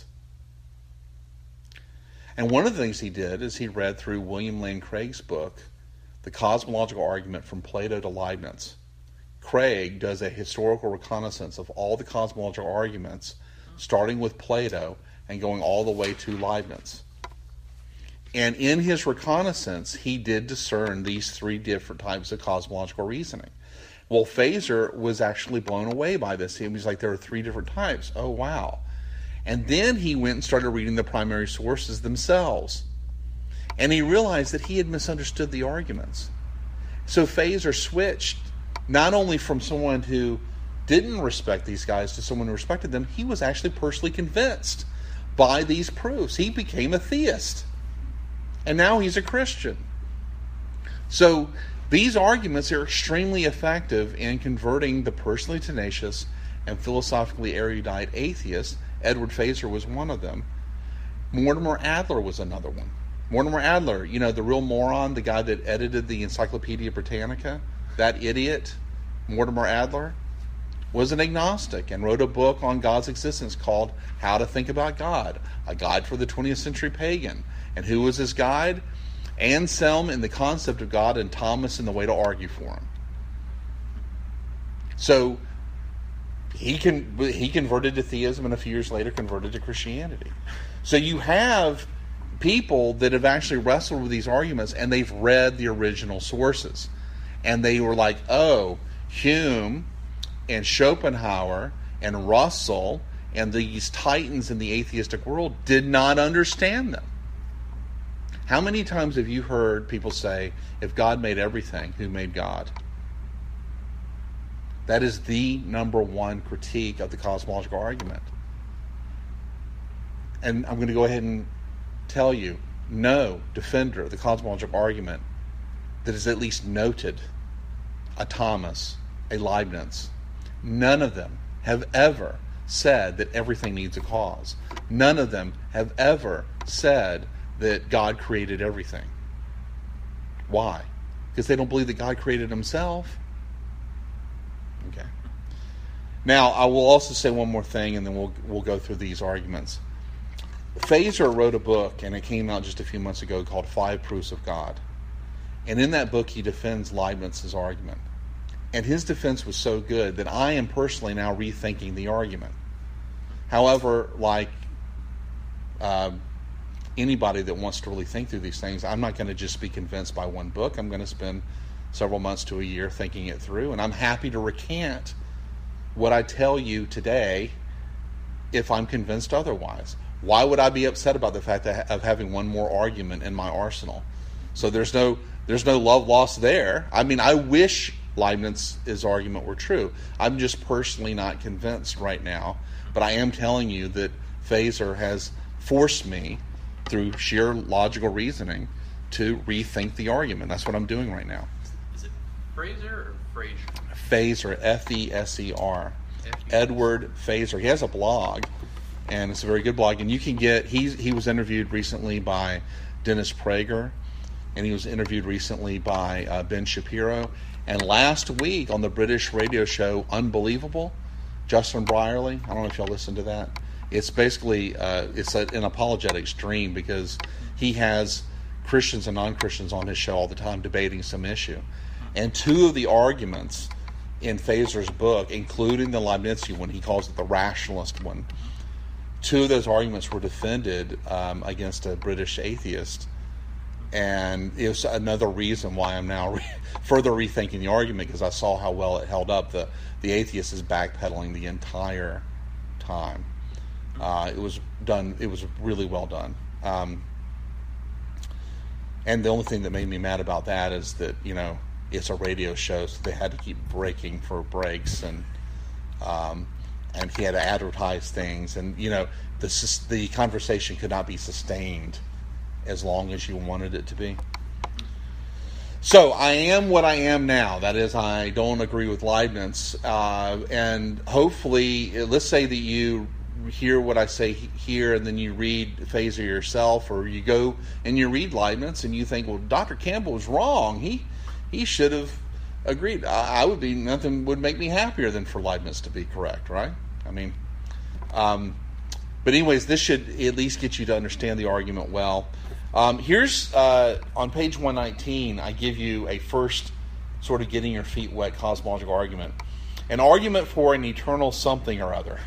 And one of the things he did is he read through William Lane Craig's book, The Cosmological Argument from Plato to Leibniz. Craig does a historical reconnaissance of all the cosmological arguments, starting with Plato and going all the way to Leibniz. And in his reconnaissance, he did discern these three different types of cosmological reasoning. Well, Feser was actually blown away by this. He was like, there are three different types. Oh, wow. And then he went and started reading the primary sources themselves. And he realized that he had misunderstood the arguments. So Feser switched not only from someone who didn't respect these guys to someone who respected them, he was actually personally convinced by these proofs. He became a theist. And now he's a Christian. So these arguments are extremely effective in converting the personally tenacious and philosophically erudite atheist. Edward Feser was one of them. Mortimer Adler was another one. Mortimer Adler, the real moron, the guy that edited the Encyclopedia Britannica, that idiot, Mortimer Adler, was an agnostic and wrote a book on God's existence called How to Think About God, a guide for the 20th century pagan. And who was his guide? Anselm in the Concept of God and Thomas in the Way to Argue for Him. So he converted to theism and a few years later converted to Christianity. So you have people that have actually wrestled with these arguments and they've read the original sources. And they were like, oh, Hume and Schopenhauer and Russell and these titans in the atheistic world did not understand them. How many times have you heard people say, if God made everything, who made God? That is the number one critique of the cosmological argument. And I'm going to go ahead and tell you, no defender of the cosmological argument that is at least noted a Thomas, a Leibniz, none of them have ever said that everything needs a cause. None of them have ever said that God created everything. Why? Because they don't believe that God created himself. Okay. Now, I will also say one more thing, and then we'll go through these arguments. Feser wrote a book, and it came out just a few months ago, called 5 Proofs of God. And in that book, he defends Leibniz's argument. And his defense was so good that I am personally now rethinking the argument. However, like anybody that wants to really think through these things, I'm not going to just be convinced by one book. I'm going to spend several months to a year thinking it through, and I'm happy to recant what I tell you today if I'm convinced otherwise. Why would I be upset about the fact of having one more argument in my arsenal? So there's no love lost there. I mean, I wish Leibniz's argument were true. I'm just personally not convinced right now, but I am telling you that Feser has forced me through sheer logical reasoning to rethink the argument. That's what I'm doing right now. Is it Fraser or Fraser? Feser, F-E-S-E-R. Edward Feser. He has a blog, and it's a very good blog. And you can get, he was interviewed recently by Dennis Prager, and he was interviewed recently by Ben Shapiro. And last week on the British radio show Unbelievable, Justin Brierley, I don't know if y'all listened to that. It's basically, it's an apologetics dream because he has Christians and non-Christians on his show all the time debating some issue. And 2 of the arguments in Feser's book, including the Leibnizian one, he calls it the rationalist one, 2 of those arguments were defended against a British atheist And it was another reason why I'm now further rethinking the argument, because I saw how well it held up. The atheist is backpedaling the entire time. It was done. It was really well done. And the only thing that made me mad about that is that, it's a radio show, so they had to keep breaking for breaks, and he had to advertise things, and the conversation could not be sustained as long as you wanted it to be. So I am what I am now. That is, I don't agree with Leibniz, and hopefully, let's say that you hear what I say here, and then you read Fazer yourself, or you go and you read Leibniz, and you think, well, Dr. Campbell was wrong. He should have agreed. Nothing would make me happier than for Leibniz to be correct, right? I mean, but anyways, this should at least get you to understand the argument well. Here's on page 119. I give you a first sort of getting your feet wet cosmological argument, an argument for an eternal something or other.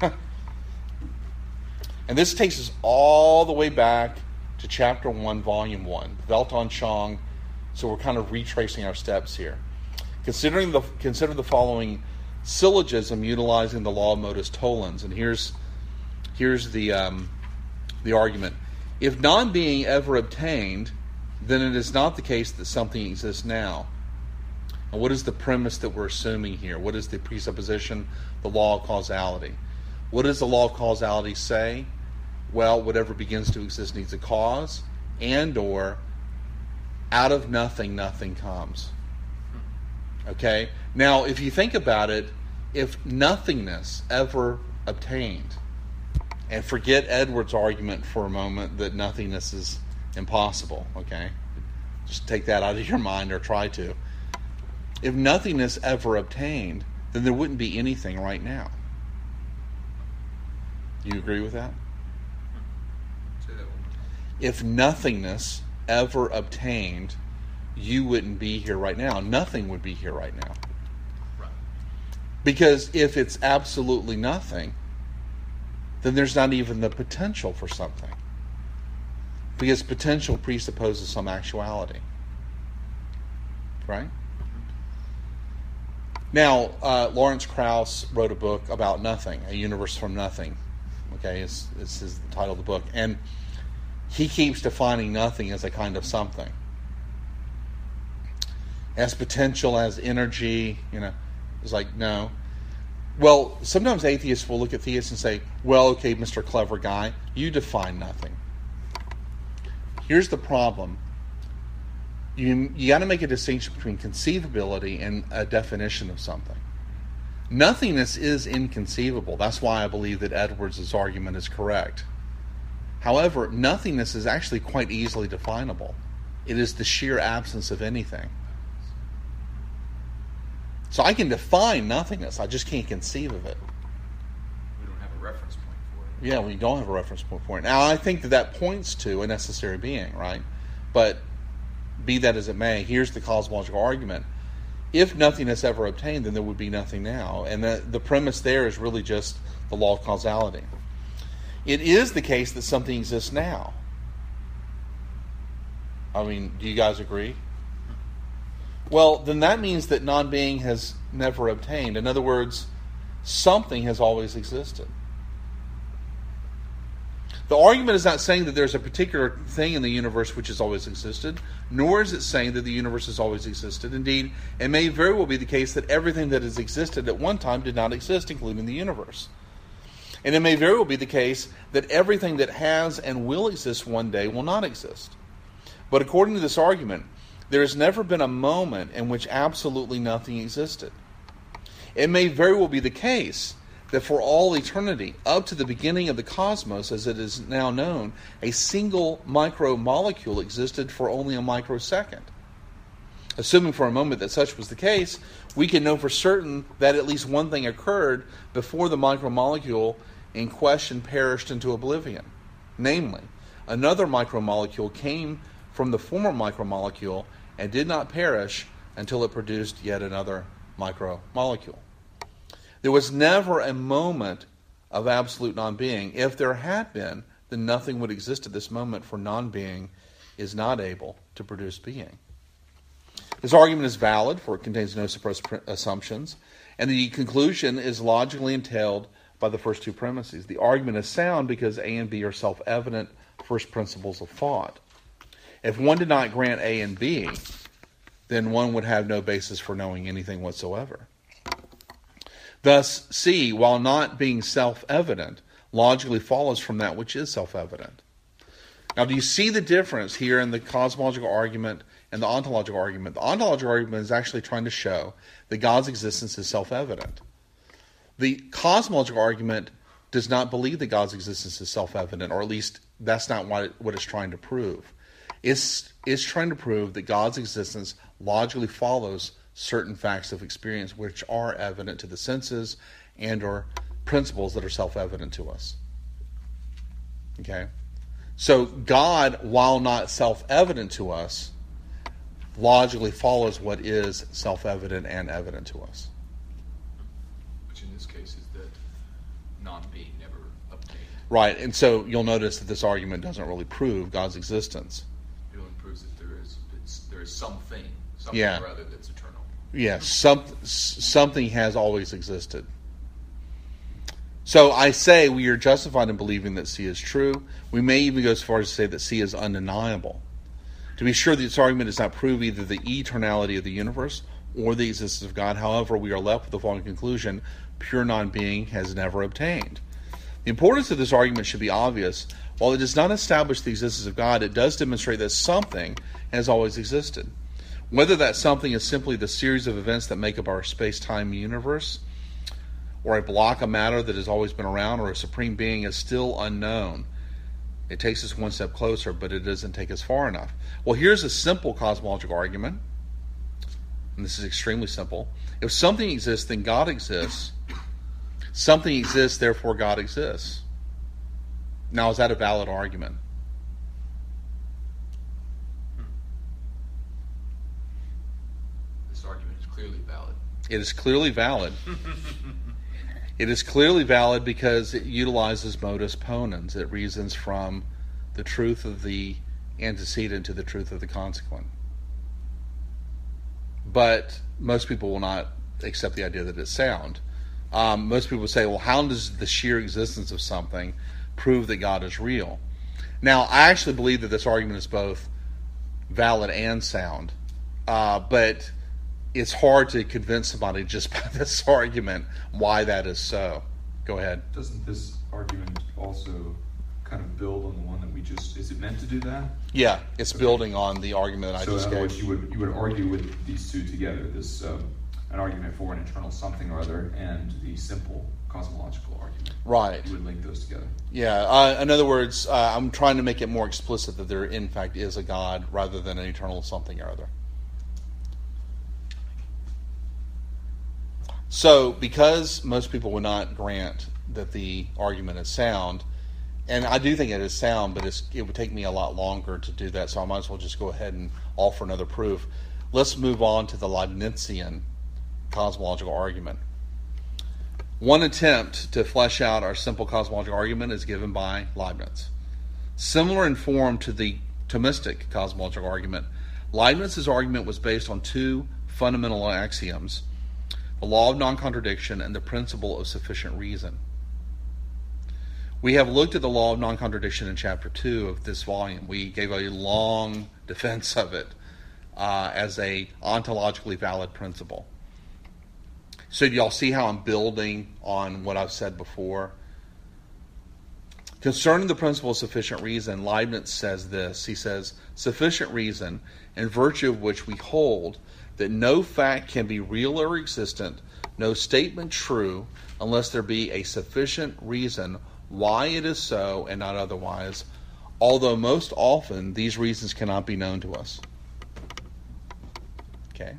And this takes us all the way back to chapter 1, volume 1, Weltanschauung. So we're kind of retracing our steps here. Consider the following syllogism utilizing the law of modus tollens. And here's the argument. If non-being ever obtained, then it is not the case that something exists now. And what is the premise that we're assuming here? What is the presupposition? The law of causality. What does the law of causality say? Well, whatever begins to exist needs a cause, and or out of nothing, nothing comes. Okay? Now, if you think about it, if nothingness ever obtained, and forget Edwards' argument for a moment that nothingness is impossible, okay? Just take that out of your mind, or try to. If nothingness ever obtained, then there wouldn't be anything right now. Do you agree with that? Say that one more time. If nothingness ever obtained, you wouldn't be here right now. Nothing would be here right now. Right. Because if it's absolutely nothing, then there's not even the potential for something. Because potential presupposes some actuality. Right? Now, Lawrence Krauss wrote a book about nothing, A Universe from Nothing. Okay, this is the title of the book. And he keeps defining nothing as a kind of something. As potential, as energy, it's like, no. Well, sometimes atheists will look at theists and say, well, okay, Mr. Clever Guy, you define nothing. Here's the problem. You got to make a distinction between conceivability and a definition of something. Nothingness is inconceivable. That's why I believe that Edwards' argument is correct. However, nothingness is actually quite easily definable. It is the sheer absence of anything. So I can define nothingness. I just can't conceive of it. We don't have a reference point for it. Yeah, we don't have a reference point for it. Now, I think that points to a necessary being, right? But be that as it may, here's the cosmological argument. If nothingness ever obtained, then there would be nothing now. And the premise there is really just the law of causality. It is the case that something exists now. I mean, do you guys agree? Well, then that means that non-being has never obtained. In other words, something has always existed. The argument is not saying that there's a particular thing in the universe which has always existed, nor is it saying that the universe has always existed. Indeed, it may very well be the case that everything that has existed at one time did not exist, including the universe. And it may very well be the case that everything that has and will exist one day will not exist. But according to this argument, there has never been a moment in which absolutely nothing existed. It may very well be the case that for all eternity, up to the beginning of the cosmos as it is now known, a single micromolecule existed for only a microsecond. Assuming for a moment that such was the case, we can know for certain that at least one thing occurred before the micromolecule in question perished into oblivion. Namely, another micromolecule came from the former micromolecule and did not perish until it produced yet another micromolecule. There was never a moment of absolute non-being. If there had been, then nothing would exist at this moment, for non-being is not able to produce being. This argument is valid, for it contains no suppressed assumptions, and the conclusion is logically entailed by the first two premises. The argument is sound because A and B are self-evident first principles of thought. If one did not grant A and B, then one would have no basis for knowing anything whatsoever. Thus, C, while not being self-evident, logically follows from that which is self-evident. Now, do you see the difference here in the cosmological argument and the ontological argument? The ontological argument is actually trying to show that God's existence is self-evident. The cosmological argument does not believe that God's existence is self-evident, or at least that's not what it's trying to prove. It's trying to prove that God's existence logically follows certain facts of experience which are evident to the senses and or principles that are self-evident to us. Okay? So God, while not self-evident to us, logically follows what is self-evident and evident to us. Which in this case is that non-being never obtained. Right, and so you'll notice that this argument doesn't really prove God's existence. It only proves that there is something Yeah. or other that's eternal. Yes, something has always existed. So I say we are justified in believing that C is true. We may even go as far as to say that C is undeniable. To be sure, this argument does not prove either the eternality of the universe or the existence of God. However, we are left with the following conclusion: pure non-being has never obtained. The importance of this argument should be obvious. While it does not establish the existence of God, it does demonstrate that something has always existed. Whether that something is simply the series of events that make up our space-time universe, or a block of matter that has always been around, or a supreme being is still unknown. It takes us one step closer, but it doesn't take us far enough. Well, here's a simple cosmological argument, and this is extremely simple. If something exists, then God exists. Something exists, therefore God exists. Now, is that a valid argument? This argument is clearly valid. It is clearly valid. It is clearly valid because it utilizes modus ponens. It reasons from the truth of the antecedent to the truth of the consequent. But most people will not accept the idea that it's sound. Most people say, well, how does the sheer existence of something prove that God is real? Now, I actually believe that this argument is both valid and sound. But it's hard to convince somebody just by this argument why that is so. Go ahead. Doesn't this argument also kind of build on the one that we just... Is it meant to do that? Yeah, it's building on the argument that I just in other words, gave. you would argue with these two together, this an argument for an eternal something or other, and the simple cosmological argument. Right. You would link those together. Yeah. In other words, I'm trying to make it more explicit that there, in fact, is a God rather than an eternal something or other. So, because most people would not grant that the argument is sound, and I do think it is sound, but it would take me a lot longer to do that, so I might as well just go ahead and offer another proof. Let's move on to the Leibnizian cosmological argument. One attempt to flesh out our simple cosmological argument is given by Leibniz. Similar in form to the Thomistic cosmological argument, Leibniz's argument was based on two fundamental axioms: the law of non-contradiction and the principle of sufficient reason. We have looked at the law of non-contradiction in Chapter 2 of this volume. We gave a long defense of it as a ontologically valid principle. So do y'all see how I'm building on what I've said before? Concerning the principle of sufficient reason, Leibniz says this. He says, sufficient reason, in virtue of which we hold that no fact can be real or existent, no statement true, unless there be a sufficient reason why it is so and not otherwise, although most often these reasons cannot be known to us. Okay.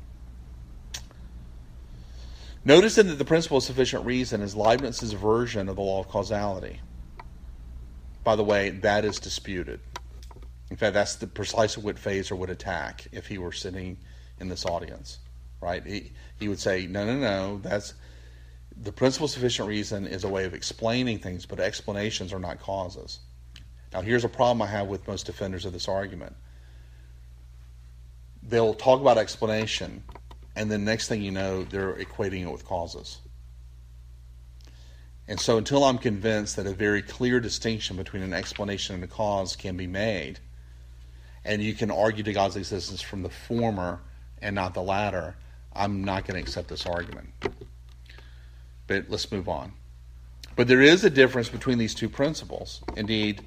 Notice that the principle of sufficient reason is Leibniz's version of the law of causality. By the way, that is disputed. In fact, that's the precisely what Phaser would attack if he were sitting in this audience, right? He would say, no, that's the principle of sufficient reason is a way of explaining things, but explanations are not causes. Now, here's a problem I have with most defenders of this argument. They'll talk about explanation, and then next thing you know, they're equating it with causes. And so until I'm convinced that a very clear distinction between an explanation and a cause can be made, and you can argue to God's existence from the former and not the latter, I'm not going to accept this argument. But let's move on. But there is a difference between these two principles. Indeed,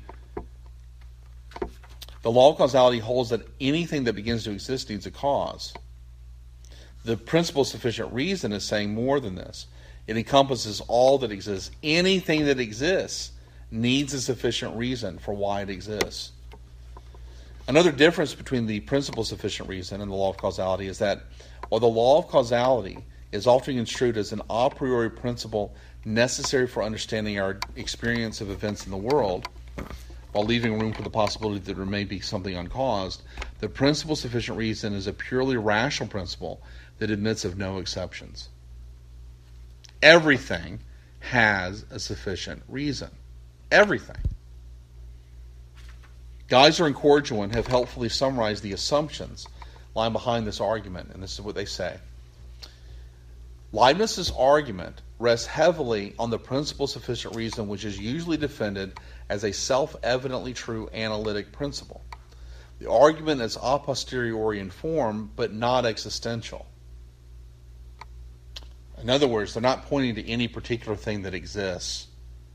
the law of causality holds that anything that begins to exist needs a cause. The principle of sufficient reason is saying more than this. It encompasses all that exists. Anything that exists needs a sufficient reason for why it exists. Another difference between the principle of sufficient reason and the law of causality is that while the law of causality is often construed as an a priori principle necessary for understanding our experience of events in the world, while leaving room for the possibility that there may be something uncaused, the principle of sufficient reason is a purely rational principle that admits of no exceptions. Everything has a sufficient reason. Everything. Geiser and Corjoin have helpfully summarized the assumptions lying behind this argument, and this is what they say. Leibniz's argument rests heavily on the principle of sufficient reason, which is usually defended as a self-evidently true analytic principle. The argument is a posteriori in form, but not existential. In other words, they're not pointing to any particular thing that exists,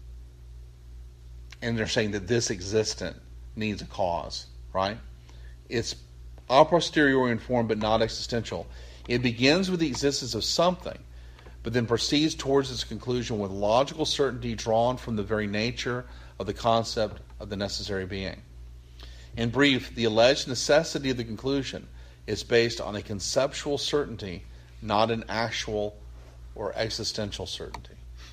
and they're saying that this existent needs a cause, right? It's a posteriori in form, but not existential. It begins with the existence of something, but then proceeds towards its conclusion with logical certainty drawn from the very nature of the concept of the necessary being. In brief, the alleged necessity of the conclusion is based on a conceptual certainty, not an actual or existential certainty.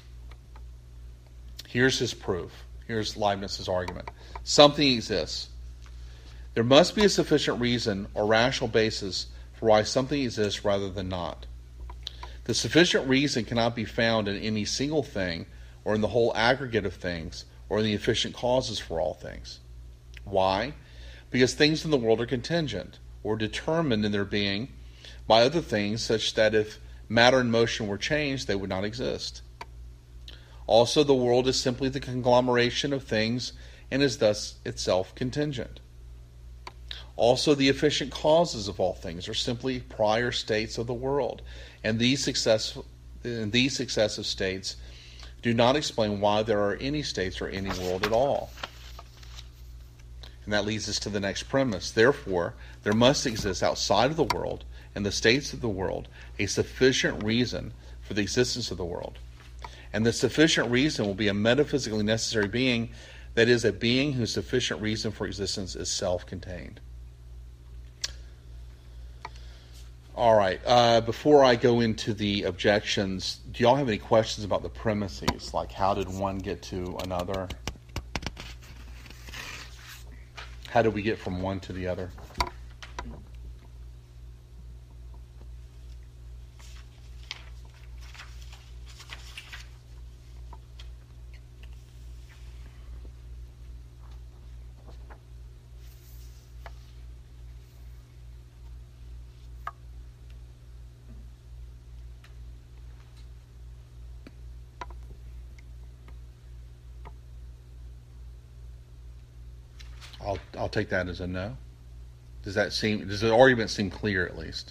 Here's his proof. Here's Leibniz's argument. Something exists. There must be a sufficient reason or rational basis for why something exists rather than not. The sufficient reason cannot be found in any single thing or in the whole aggregate of things or in the efficient causes for all things. Why? Because things in the world are contingent or determined in their being by other things such that if matter and motion were changed, they would not exist. Also, the world is simply the conglomeration of things and is thus itself contingent. Also, the efficient causes of all things are simply prior states of the world, and these successive states do not explain why there are any states or any world at all. And that leads us to the next premise. Therefore, there must exist outside of the world and the states of the world a sufficient reason for the existence of the world. And the sufficient reason will be a metaphysically necessary being, that is, a being whose sufficient reason for existence is self-contained. All right, before I go into the objections, do y'all have any questions about the premises? Like, how did one get to another? How did we get from one to the other? I'll take that as a no. Does the argument seem clear at least?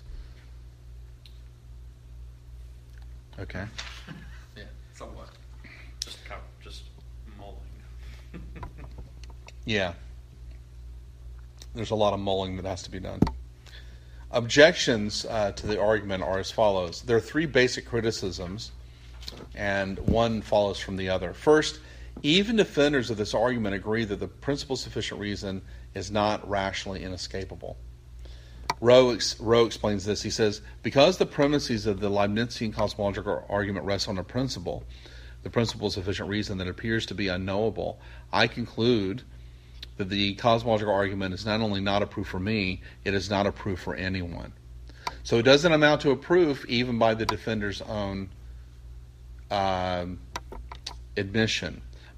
Okay. Yeah, somewhat. Just mulling. Yeah. There's a lot of mulling that has to be done. Objections to the argument are as follows. There are three basic criticisms, and one follows from the other. First, even defenders of this argument agree that the principle of sufficient reason is not rationally inescapable. Rowe explains this. He says, because the premises of the Leibnizian cosmological argument rest on a principle, the principle of sufficient reason that appears to be unknowable, I conclude that the cosmological argument is not only not a proof for me, it is not a proof for anyone. So it doesn't amount to a proof even by the defender's own admission.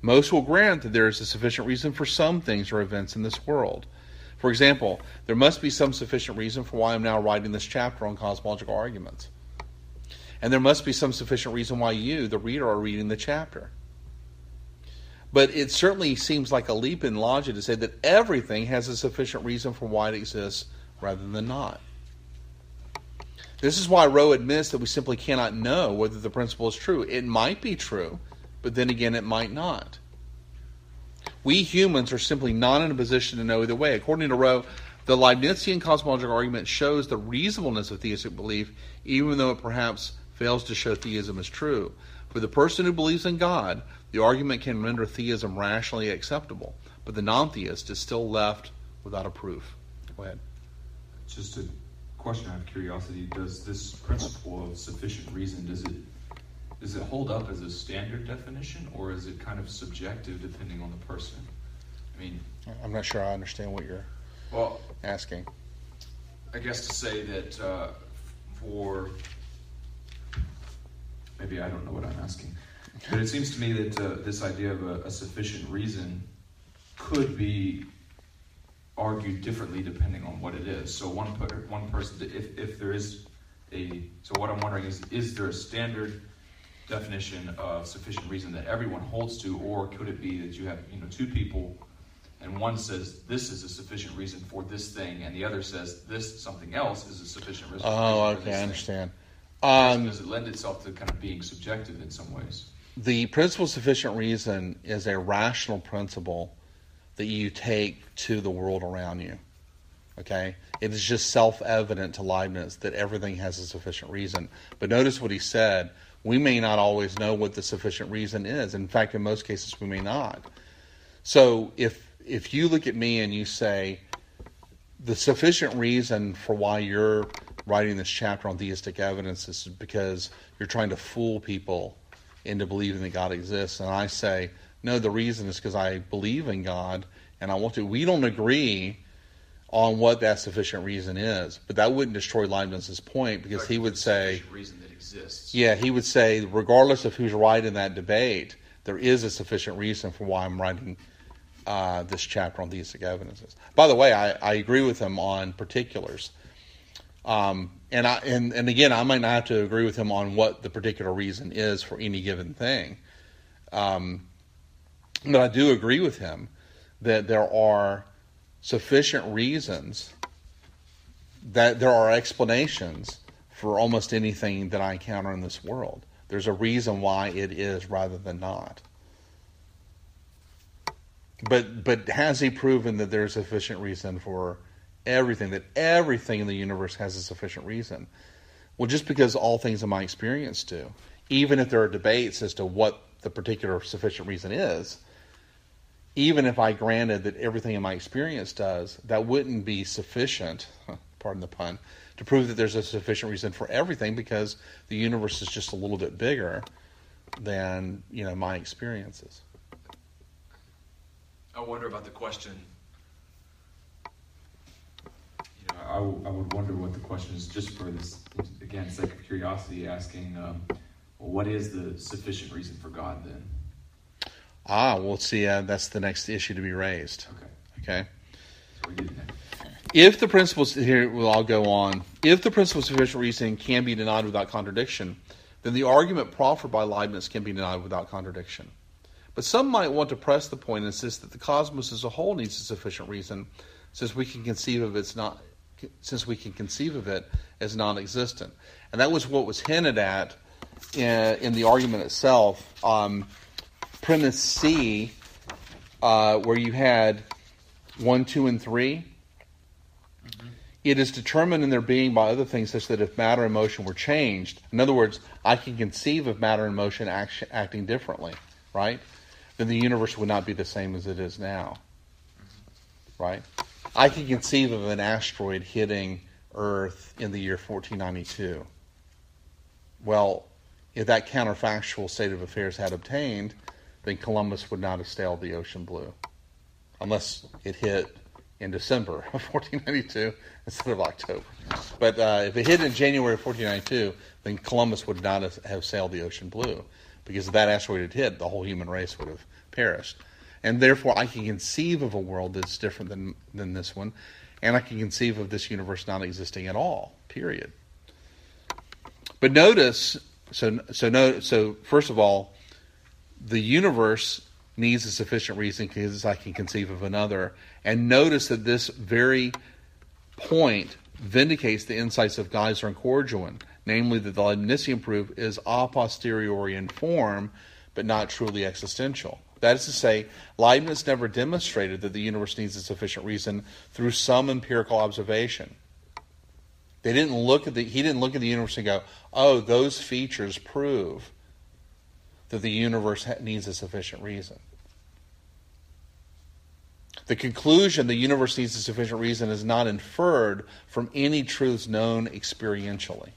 Most will grant that there is a sufficient reason for some things or events in this world. For example, there must be some sufficient reason for why I'm now writing this chapter on cosmological arguments. And there must be some sufficient reason why you, the reader, are reading the chapter. But it certainly seems like a leap in logic to say that everything has a sufficient reason for why it exists rather than not. This is why Rowe admits that we simply cannot know whether the principle is true. It might be true, but then again it might not. We humans are simply not in a position to know either way. According to Rowe, the Leibnizian cosmological argument shows the reasonableness of theistic belief, even though it perhaps fails to show theism is true. For the person who believes in God, the argument can render theism rationally acceptable, but the non-theist is still left without a proof. Go ahead. Just a question out of curiosity: does this principle of sufficient reason, does it hold up as a standard definition, or is it kind of subjective depending on the person? I mean, I'm not sure I understand what you're asking. I guess to say that for maybe I don't know what I'm asking, but it seems to me that this idea of a sufficient reason could be argued differently depending on what it is. So one person, if there is so what I'm wondering is there a standard definition of sufficient reason that everyone holds to, or could it be that you have two people and one says this is a sufficient reason for this thing, and the other says this something else is a sufficient reason for this I understand. Does it lend itself to kind of being subjective in some ways? The principle of sufficient reason is a rational principle that you take to the world around you. Okay? It is just self-evident to Leibniz that everything has a sufficient reason. But notice what he said. We may not always know what the sufficient reason is. In fact, in most cases, we may not. So if you look at me and you say, the sufficient reason for why you're writing this chapter on theistic evidence is because you're trying to fool people into believing that God exists, and I say, no, the reason is because I believe in God and I want to. We don't agree on what that sufficient reason is, but that wouldn't destroy Leibniz's point, because he would say, reason that exists. Yeah, he would say, regardless of who's right in that debate, there is a sufficient reason for why I'm writing this chapter on theistic evidences. By the way, I agree with him on particulars, and again, I might not have to agree with him on what the particular reason is for any given thing. But I do agree with him that there are sufficient reasons, that there are explanations for almost anything that I encounter in this world. There's a reason why it is rather than not. But has he proven that there's sufficient reason for everything, that everything in the universe has a sufficient reason? Well, just because all things in my experience do, even if there are debates as to what the particular sufficient reason is, even if I granted that everything in my experience does, that wouldn't be sufficient, pardon the pun, to prove that there's a sufficient reason for everything, because the universe is just a little bit bigger than my experiences. I wonder about the question. I would wonder what the question is, just for this, again, sake of curiosity, asking, what is the sufficient reason for God then? Well, see, that's the next issue to be raised. Okay. So we're getting there. If the principles here, well, I'll go on. If the principle of sufficient reasoning can be denied without contradiction, then the argument proffered by Leibniz can be denied without contradiction. But some might want to press the point and insist that the cosmos as a whole needs a sufficient reason, since we can conceive of it as non-existent. And that was what was hinted at in the argument itself. Premise C, where you had 1, 2, and 3. Mm-hmm. It is determined in their being by other things, such that if matter and motion were changed, in other words, I can conceive of matter and motion acting differently, right? Then the universe would not be the same as it is now, right? I can conceive of an asteroid hitting Earth in the year 1492. Well, if that counterfactual state of affairs had obtained, then Columbus would not have sailed the ocean blue, unless it hit in December of 1492 instead of October. But if it hit in January of 1492, then Columbus would not have sailed the ocean blue, because if that asteroid had hit, the whole human race would have perished. And therefore, I can conceive of a world that's different than this one, and I can conceive of this universe not existing at all, period. But notice, so first of all, the universe needs a sufficient reason because I can conceive of another. And notice that this very point vindicates the insights of Geisler and Corjoin, namely that the Leibnizian proof is a posteriori in form, but not truly existential. That is to say, Leibniz never demonstrated that the universe needs a sufficient reason through some empirical observation. He didn't look at the universe and go, oh, those features prove that the universe needs a sufficient reason. The conclusion the universe needs a sufficient reason is not inferred from any truths known experientially.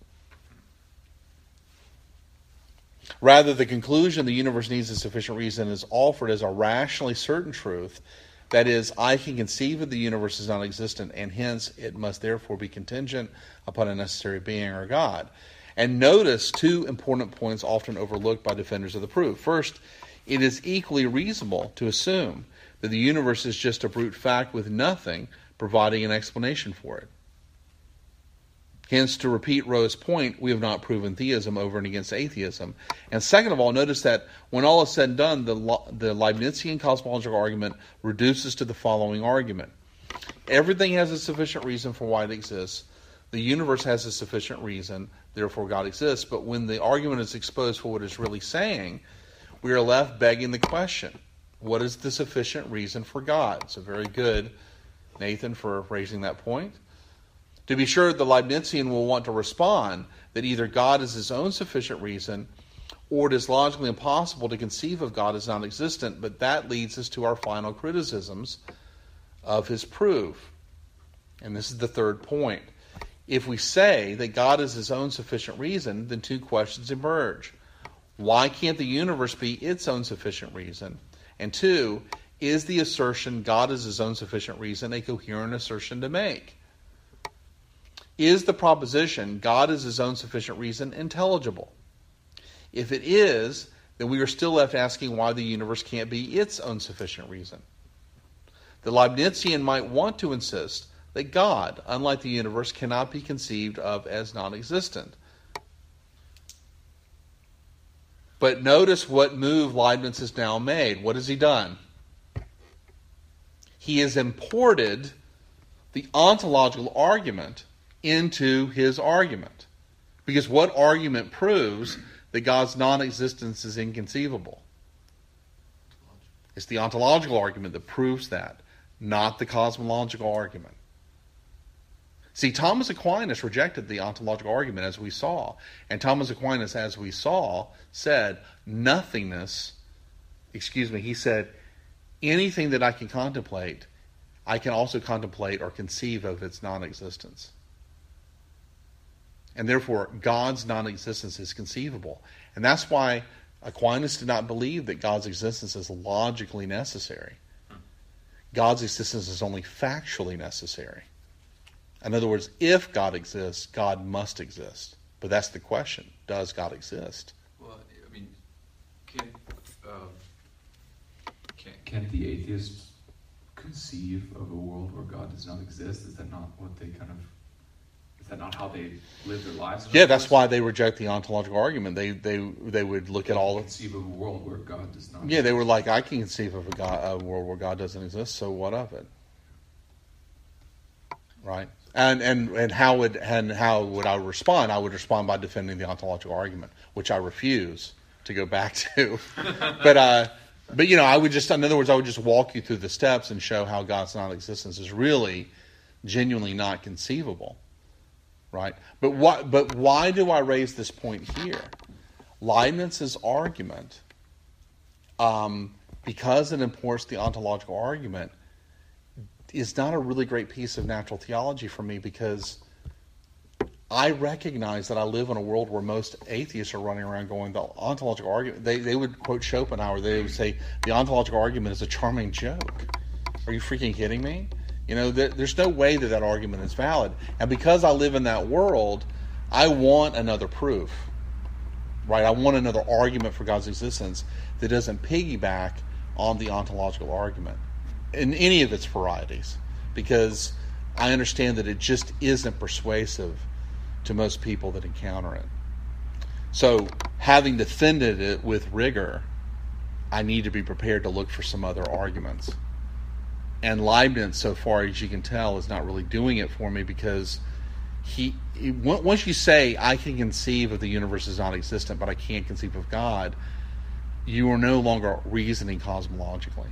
Rather, the conclusion the universe needs a sufficient reason is offered as a rationally certain truth. That is, I can conceive of the universe as non-existent, and hence it must therefore be contingent upon a necessary being or God. And notice two important points often overlooked by defenders of the proof. First, it is equally reasonable to assume that the universe is just a brute fact with nothing providing an explanation for it. Hence, to repeat Rowe's point, we have not proven theism over and against atheism. And second of all, notice that when all is said and done, the Leibnizian cosmological argument reduces to the following argument. Everything has a sufficient reason for why it exists. The universe has a sufficient reason, therefore God exists. But when the argument is exposed for what it's really saying, we are left begging the question, what is the sufficient reason for God? So very good, Nathan, for raising that point. To be sure, the Leibnizian will want to respond that either God is his own sufficient reason, or it is logically impossible to conceive of God as non-existent, but that leads us to our final criticisms of his proof. And this is the third point. If we say that God is his own sufficient reason, then two questions emerge. Why can't the universe be its own sufficient reason? And two, is the assertion God is his own sufficient reason a coherent assertion to make? Is the proposition God is his own sufficient reason intelligible? If it is, then we are still left asking why the universe can't be its own sufficient reason. The Leibnizian might want to insist that God, unlike the universe, cannot be conceived of as non-existent. But notice what move Leibniz has now made. What has he done? He has imported the ontological argument into his argument. Because what argument proves that God's non-existence is inconceivable? It's the ontological argument that proves that, not the cosmological argument. See, Thomas Aquinas rejected the ontological argument, as we saw. And Thomas Aquinas, as we saw, said, he said, anything that I can contemplate, I can also contemplate or conceive of its non-existence. And therefore, God's non-existence is conceivable. And that's why Aquinas did not believe that God's existence is logically necessary. God's existence is only factually necessary. In other words, if God exists, God must exist. But that's the question. Does God exist? Well, I mean, can't the atheists conceive of a world where God does not exist? Is that not what they is that not how they live their lives? Yeah, that's why they reject the ontological argument. They would look at all of... conceive of a world where God does not exist. Yeah, they were like, I can conceive of a world where God doesn't exist, so what of it? Right? And how would I respond? I would respond by defending the ontological argument, which I refuse to go back to. But I would just, in other words, I would just walk you through the steps and show how God's non-existence is really, genuinely not conceivable, right? But why do I raise this point here? Leibniz's argument, because it imports the ontological argument, is not a really great piece of natural theology for me, because I recognize that I live in a world where most atheists are running around going, the ontological argument, they would quote Schopenhauer, they would say, the ontological argument is a charming joke. Are you freaking kidding me? There's no way that argument is valid. And because I live in that world, I want another proof, right? I want another argument for God's existence that doesn't piggyback on the ontological argument in any of its varieties, because I understand that it just isn't persuasive to most people that encounter it. So, having defended it with rigor, I need to be prepared to look for some other arguments. And Leibniz, so far as you can tell, is not really doing it for me, because once you say, I can conceive of the universe as non-existent, but I can't conceive of God, you are no longer reasoning cosmologically.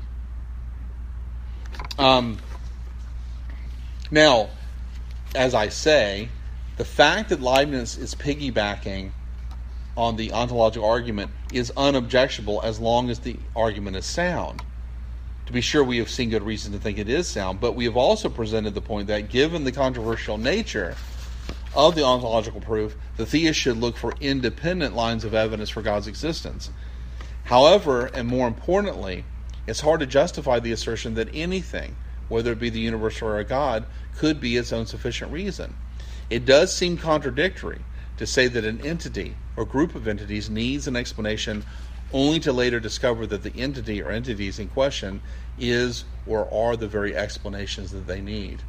Now, as I say, the fact that Leibniz is piggybacking on the ontological argument is unobjectionable as long as the argument is sound. To be sure, we have seen good reason to think it is sound, but we have also presented the point that given the controversial nature of the ontological proof, the theist should look for independent lines of evidence for God's existence. However, and more importantly, it's hard to justify the assertion that anything, whether it be the universe or a God, could be its own sufficient reason. It does seem contradictory to say that an entity or group of entities needs an explanation only to later discover that the entity or entities in question is or are the very explanations that they need.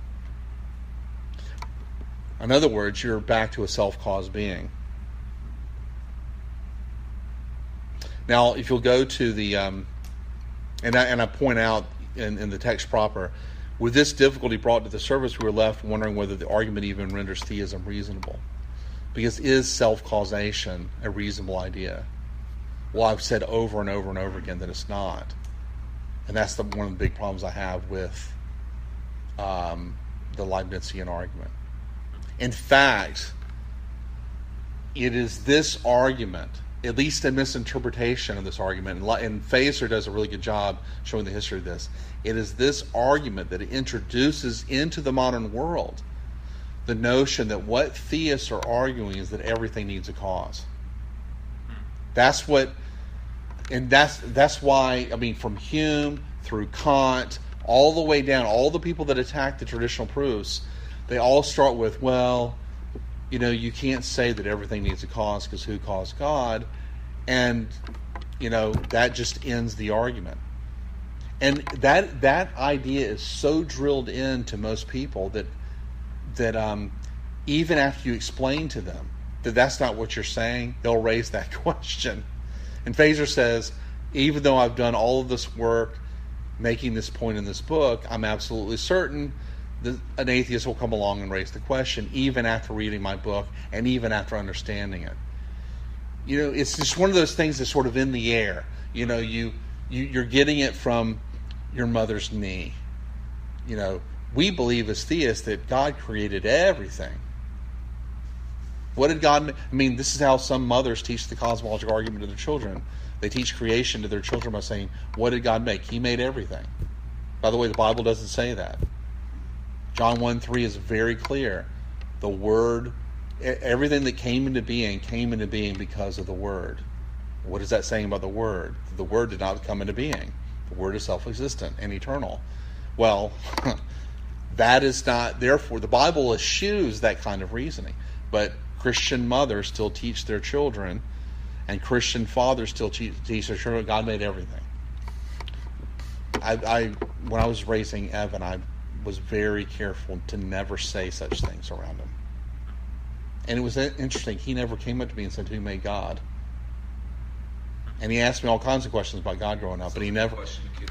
In other words, you're back to a self-caused being. Now, if you'll go to the, and I point out in the text proper, with this difficulty brought to the surface, we were left wondering whether the argument even renders theism reasonable. Because is self-causation a reasonable idea? Well, I've said over and over and over again that it's not. And that's one of the big problems I have with the Leibnizian argument. In fact, it is this argument, at least a misinterpretation of this argument, and Fazer does a really good job showing the history of this. It is this argument that introduces into the modern world the notion that what theists are arguing is that everything needs a cause. That's what, and that's why, I mean, from Hume through Kant, all the way down, all the people that attack the traditional proofs, they all start with, well, you know, you can't say that everything needs a cause because who caused God? And, you know, that just ends the argument. And that idea is so drilled into most people that even after you explain to them that that's not what you're saying, they'll raise that question. And Fazer says, even though I've done all of this work making this point in this book, I'm absolutely certain that an atheist will come along and raise the question, even after reading my book and even after understanding it. You know, it's just one of those things that's sort of in the air. You know, you're getting it from your mother's knee. You know, we believe as theists that God created everything. What did God make? I mean, this is how some mothers teach the cosmological argument to their children. They teach creation to their children by saying, what did God make? He made everything. By the way, the Bible doesn't say that. John 1:3 is very clear. The Word, everything that came into being because of the Word. What is that saying about the Word? The Word did not come into being. The Word is self-existent and eternal. Well, that is not, therefore, the Bible eschews that kind of reasoning. But Christian mothers still teach their children, and Christian fathers still teach their children, God made everything. When I was raising Evan, I was very careful to never say such things around him. And it was interesting. He never came up to me and said, who made God? And he asked me all kinds of questions about God growing up, but he never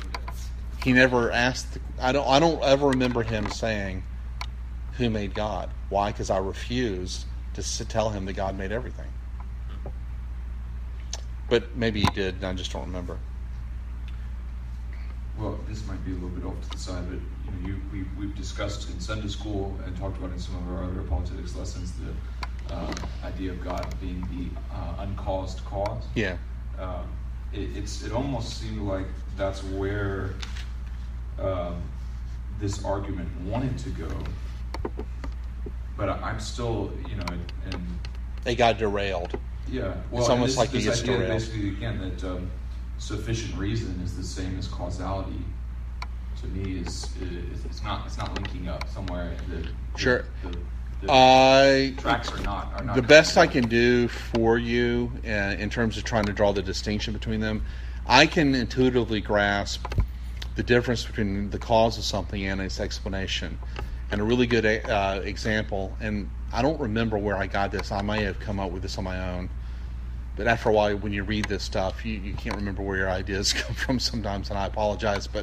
asked. I don't ever remember him saying, who made God? Why? Because I refused to tell him that God made everything. But maybe he did, and I just don't remember. Well, this might be a little bit off to the side, but you know, we've discussed in Sunday school and talked about in some of our other apologetics lessons the idea of God being the uncaused cause. Yeah. It almost seemed like that's where this argument wanted to go, but I'm still, you know, and They got derailed. yeah, well, It's almost like this he gets idea derailed. basically again that sufficient reason is the same as causality. To me, it's not linking up somewhere. Sure. The tracks are not. The best I can do for you in terms of trying to draw the distinction between them, I can intuitively grasp the difference between the cause of something and its explanation. And a really good example, and I don't remember where I got this. I may have come up with this on my own. But after a while, when you read this stuff, you can't remember where your ideas come from sometimes, and I apologize. But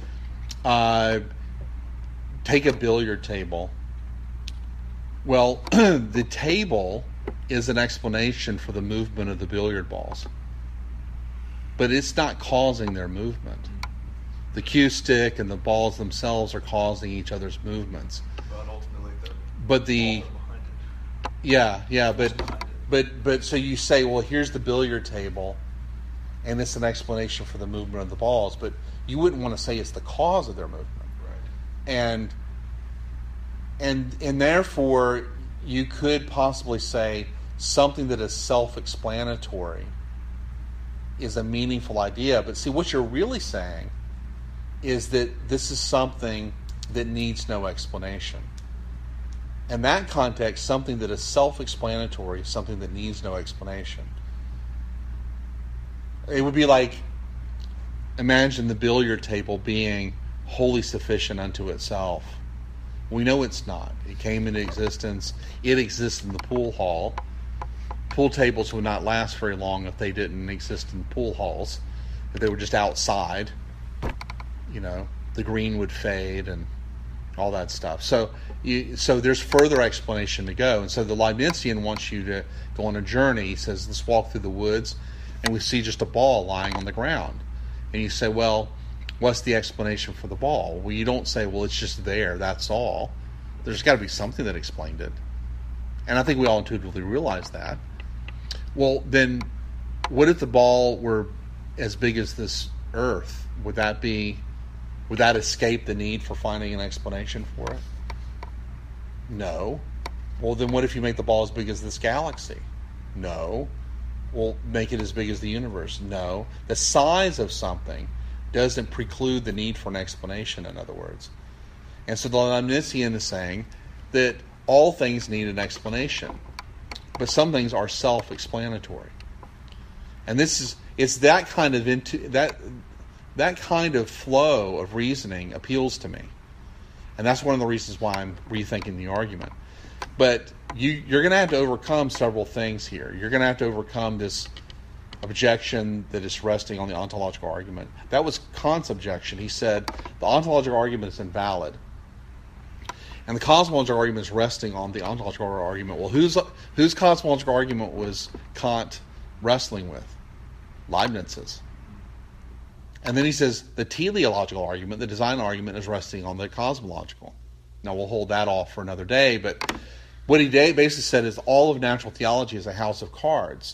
take a billiard table. Well, the table is an explanation for the movement of the billiard balls. But it's not causing their movement. The cue stick and the balls themselves are causing each other's movements. But ultimately, But the behind it. but so you say, well, here's the billiard table, and it's an explanation for the movement of the balls. But you wouldn't want to say it's the cause of their movement, Right. and therefore you could possibly say something that is self-explanatory is a meaningful idea. But see, what you're really saying is that this is something that needs no explanation. In that context, something that is self-explanatory is something that needs no explanation. It would be like, imagine the billiard table being wholly sufficient unto itself. We know it's not. It came into existence. It exists in the pool hall. Pool tables would not last very long if they didn't exist in pool halls. If they were just outside, the green would fade and all that stuff. So there's further explanation to go. And so the Leibnizian wants you to go on a journey. He says, let's walk through the woods, and we see just a ball lying on the ground. And you say, well, what's the explanation for the ball? Well, you don't say, well, it's just there, that's all. There's got to be something that explained it. And I think we all intuitively realize that. Well, then, what if the ball were as big as this earth? Would that escape the need for finding an explanation for it? No. Well, then what if you make the ball as big as this galaxy? No. Well, make it as big as the universe? No. The size of something doesn't preclude the need for an explanation, in other words. And so the Leibnizian is saying that all things need an explanation, but some things are self-explanatory. And it's that kind of that kind of flow of reasoning appeals to me. And that's one of the reasons why I'm rethinking the argument. But you're going to have to overcome several things here. You're going to have to overcome this objection that is resting on the ontological argument. That was Kant's objection. He said the ontological argument is invalid. And the cosmological argument is resting on the ontological argument. Well, whose cosmological argument was Kant wrestling with? Leibniz's. And then he says the teleological argument, the design argument, is resting on the cosmological. Now, we'll hold that off for another day, but what he basically said is all of natural theology is a house of cards.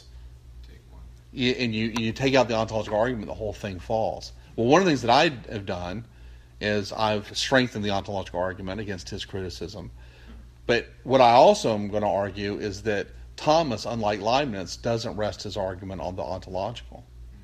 And you take out the ontological argument, the whole thing falls. Well, one of the things that I have done is I've strengthened the ontological argument against his criticism. But what I also am going to argue is that Thomas, unlike Leibniz, doesn't rest his argument on the ontological.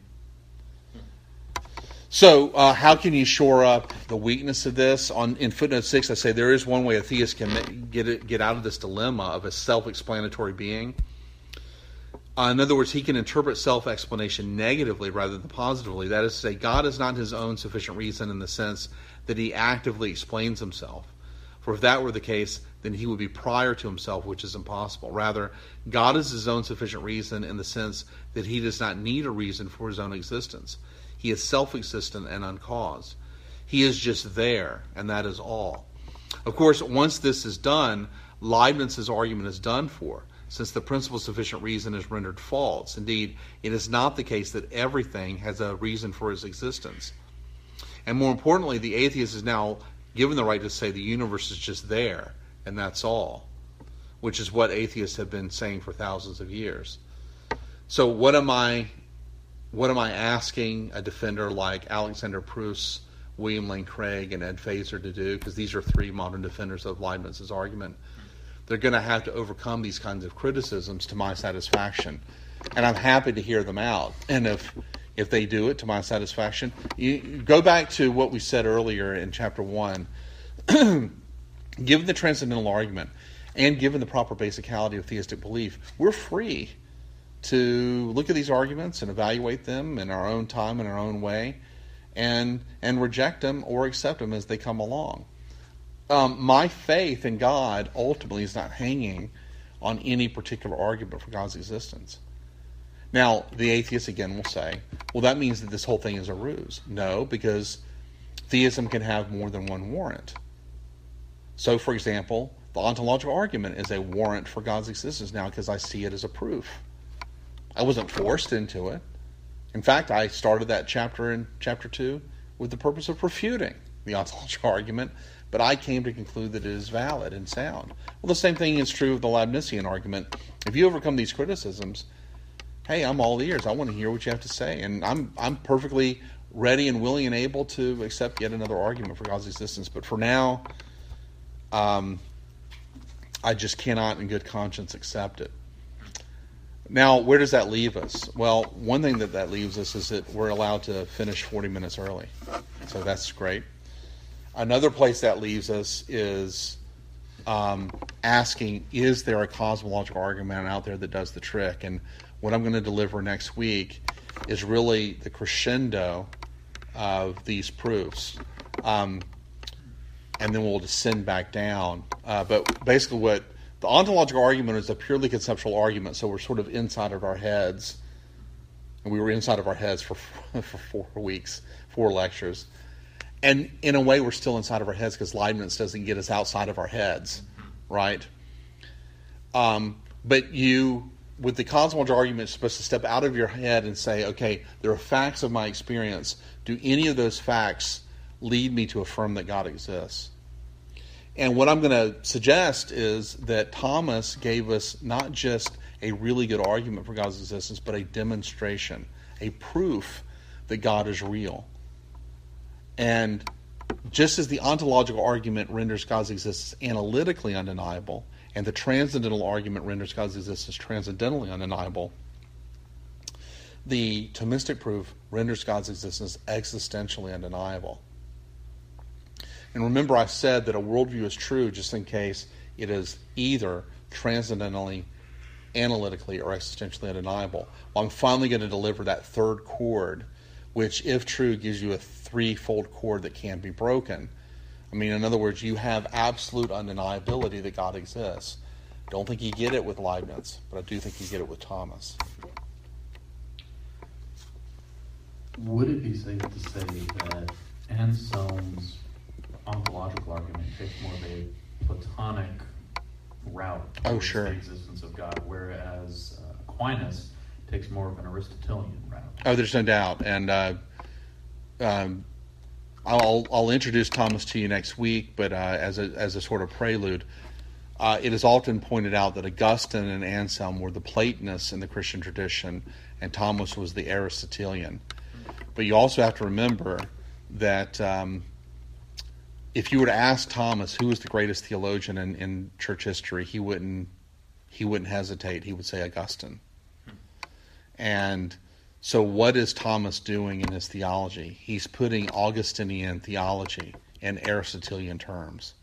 So how can you shore up the weakness of this? In footnote 6, I say there is one way a theist can get out of this dilemma of a self-explanatory being. In other words, he can interpret self-explanation negatively rather than positively. That is to say, God is not his own sufficient reason in the sense that he actively explains himself. For if that were the case, then he would be prior to himself, which is impossible. Rather, God is his own sufficient reason in the sense that he does not need a reason for his own existence. He is self-existent and uncaused. He is just there, and that is all. Of course, once this is done, Leibniz's argument is done for, since the principle of sufficient reason is rendered false. Indeed, it is not the case that everything has a reason for its existence. And more importantly, the atheist is now given the right to say the universe is just there, and that's all, which is what atheists have been saying for thousands of years. So what am I asking a defender like Alexander Proust, William Lane Craig, and Ed Feser to do? Because these are three modern defenders of Leibniz's argument. They're going to have to overcome these kinds of criticisms to my satisfaction. And I'm happy to hear them out. And if they do it to my satisfaction, you go back to what we said earlier in chapter 1. Given the transcendental argument and given the proper basicality of theistic belief, we're free. to look at these arguments and evaluate them in our own time, in our own way, and reject them or accept them as they come along. My faith in God ultimately is not hanging on any particular argument for God's existence. Now, the atheist again will say, well, that means that this whole thing is a ruse. No, because theism can have more than one warrant. So, for example, the ontological argument is a warrant for God's existence now because I see it as a proof. I wasn't forced into it. In fact, I started that chapter in chapter 2 with the purpose of refuting the ontological argument, but I came to conclude that it is valid and sound. Well, the same thing is true of the Leibnizian argument. If you overcome these criticisms, hey, I'm all ears. I want to hear what you have to say, and I'm perfectly ready and willing and able to accept yet another argument for God's existence. But for now, I just cannot in good conscience accept it. Now, where does that leave us? Well, one thing that leaves us is that we're allowed to finish 40 minutes early. So that's great. Another place that leaves us is asking, is there a cosmological argument out there that does the trick? And what I'm going to deliver next week is really the crescendo of these proofs. And then we'll descend back down. But basically what the ontological argument is a purely conceptual argument, so we're sort of inside of our heads. And we were inside of our heads for 4 weeks, 4 lectures. And in a way, we're still inside of our heads because Leibniz doesn't get us outside of our heads, right? But you, with the cosmological argument, you're supposed to step out of your head and say, okay, there are facts of my experience. Do any of those facts lead me to affirm that God exists? And what I'm going to suggest is that Thomas gave us not just a really good argument for God's existence, but a demonstration, a proof that God is real. And just as the ontological argument renders God's existence analytically undeniable, and the transcendental argument renders God's existence transcendentally undeniable, the Thomistic proof renders God's existence existentially undeniable. And remember, I said that a worldview is true just in case it is either transcendentally, analytically, or existentially undeniable. Well, I'm finally going to deliver that third chord, which, if true, gives you a threefold chord that can't be broken. I mean, in other words, you have absolute undeniability that God exists. Don't think you get it with Leibniz, but I do think you get it with Thomas. Would it be safe to say that Anselm's ontological argument takes more of a Platonic route towards sure. the existence of God, whereas Aquinas takes more of an Aristotelian route? Oh, there's no doubt. And I'll introduce Thomas to you next week, but as a sort of prelude, it is often pointed out that Augustine and Anselm were the Platonists in the Christian tradition, and Thomas was the Aristotelian. But you also have to remember that if you were to ask Thomas who was the greatest theologian in church history, he wouldn't hesitate. He would say Augustine. And so what is Thomas doing in his theology? He's putting Augustinian theology in Aristotelian terms.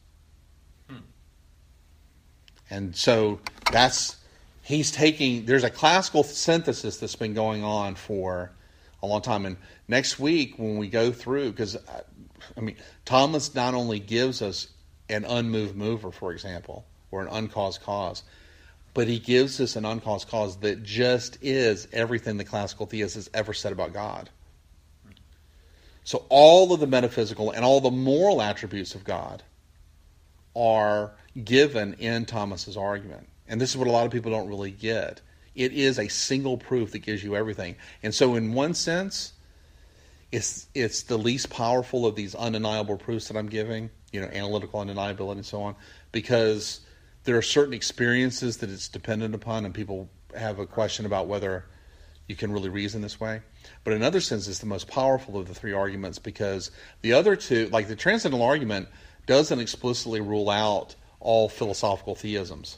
And so there's a classical synthesis that's been going on for a long time. And next week when we go through, because Thomas not only gives us an unmoved mover, for example, or an uncaused cause, but he gives us an uncaused cause that just is everything the classical theist has ever said about God. So all of the metaphysical and all the moral attributes of God are given in Thomas's argument. And this is what a lot of people don't really get. It is a single proof that gives you everything. And so in one sense, it's the least powerful of these undeniable proofs that I'm giving, analytical undeniability and so on, because there are certain experiences that it's dependent upon, and people have a question about whether you can really reason this way. But in other sense, it's the most powerful of the three arguments, because the other two, like the transcendental argument, doesn't explicitly rule out all philosophical theisms.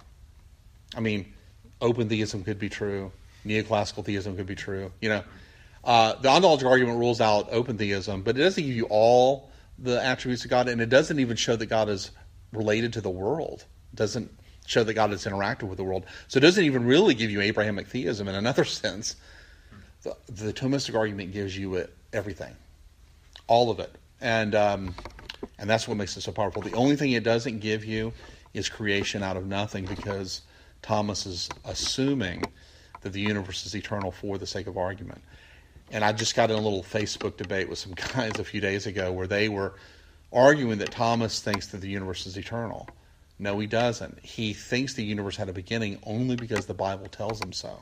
Open theism could be true. Neoclassical theism could be true. The ontological argument rules out open theism, but it doesn't give you all the attributes of God, and it doesn't even show that God is related to the world. It show that God has interacted with the world. So it doesn't even really give you Abrahamic theism in another sense. The Thomistic argument gives you everything, all of it, and that's what makes it so powerful. The only thing it doesn't give you is creation out of nothing, because Thomas is assuming that the universe is eternal for the sake of argument. And I just got in a little Facebook debate with some guys a few days ago where they were arguing that Thomas thinks that the universe is eternal. No, he doesn't. He thinks the universe had a beginning only because the Bible tells him so.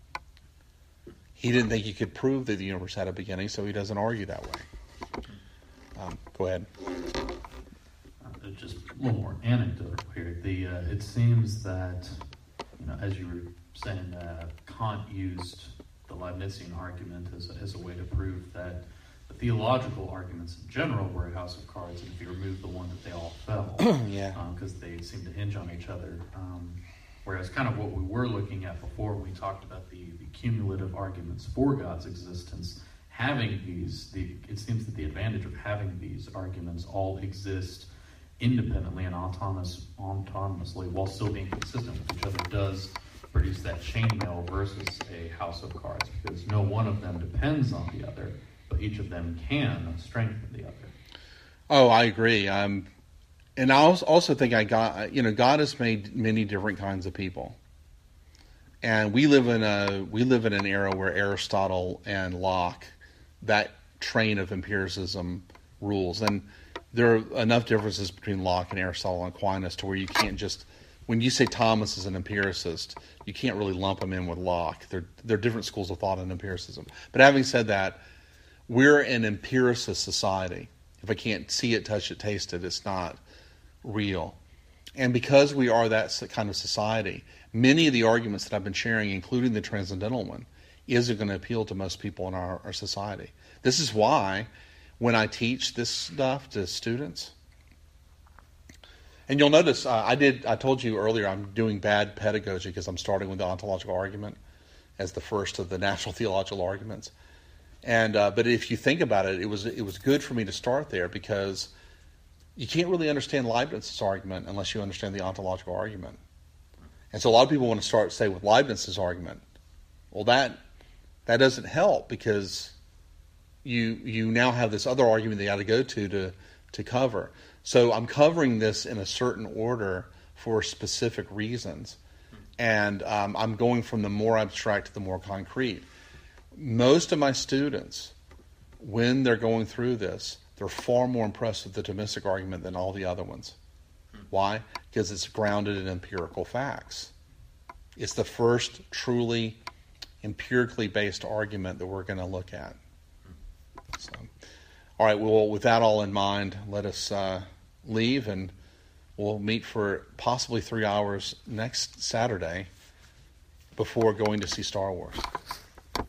He didn't think he could prove that the universe had a beginning, so he doesn't argue that way. Go ahead. Just a little more anecdotal here. It seems that, as you were saying, Kant used the Leibnizian argument as a way to prove that the theological arguments in general were a house of cards, and if you remove the one, that they all fell. Yeah. Because they seem to hinge on each other. Whereas kind of what we were looking at before when we talked about the cumulative arguments for God's existence, having these, it seems that the advantage of having these arguments all exist independently and autonomously while still being consistent with each other does produce that chainmail versus a house of cards, because no one of them depends on the other, but each of them can strengthen the other. Oh, I agree. And I also think God has made many different kinds of people, and we live in an era where Aristotle and Locke, that train of empiricism, rules, and there are enough differences between Locke and Aristotle and Aquinas to where you can't just, when you say Thomas is an empiricist, you can't really lump him in with Locke. They're different schools of thought in empiricism. But having said that, we're an empiricist society. If I can't see it, touch it, taste it, it's not real. And because we are that kind of society, many of the arguments that I've been sharing, including the transcendental one, isn't going to appeal to most people in our society. This is why when I teach this stuff to students, and you'll notice I told you earlier I'm doing bad pedagogy because I'm starting with the ontological argument as the first of the natural theological arguments. And but if you think about it, it was good for me to start there, because you can't really understand Leibniz's argument unless you understand the ontological argument. And so a lot of people want to start, say, with Leibniz's argument. Well, that doesn't help, because you now have this other argument they got to go to cover. So I'm covering this in a certain order for specific reasons, and I'm going from the more abstract to the more concrete. Most of my students, when they're going through this, they're far more impressed with the Thomistic argument than all the other ones. Why? Because it's grounded in empirical facts. It's the first truly empirically based argument that we're going to look at. So, all right, well, with that all in mind, let us leave, and we'll meet for possibly 3 hours next Saturday before going to see Star Wars.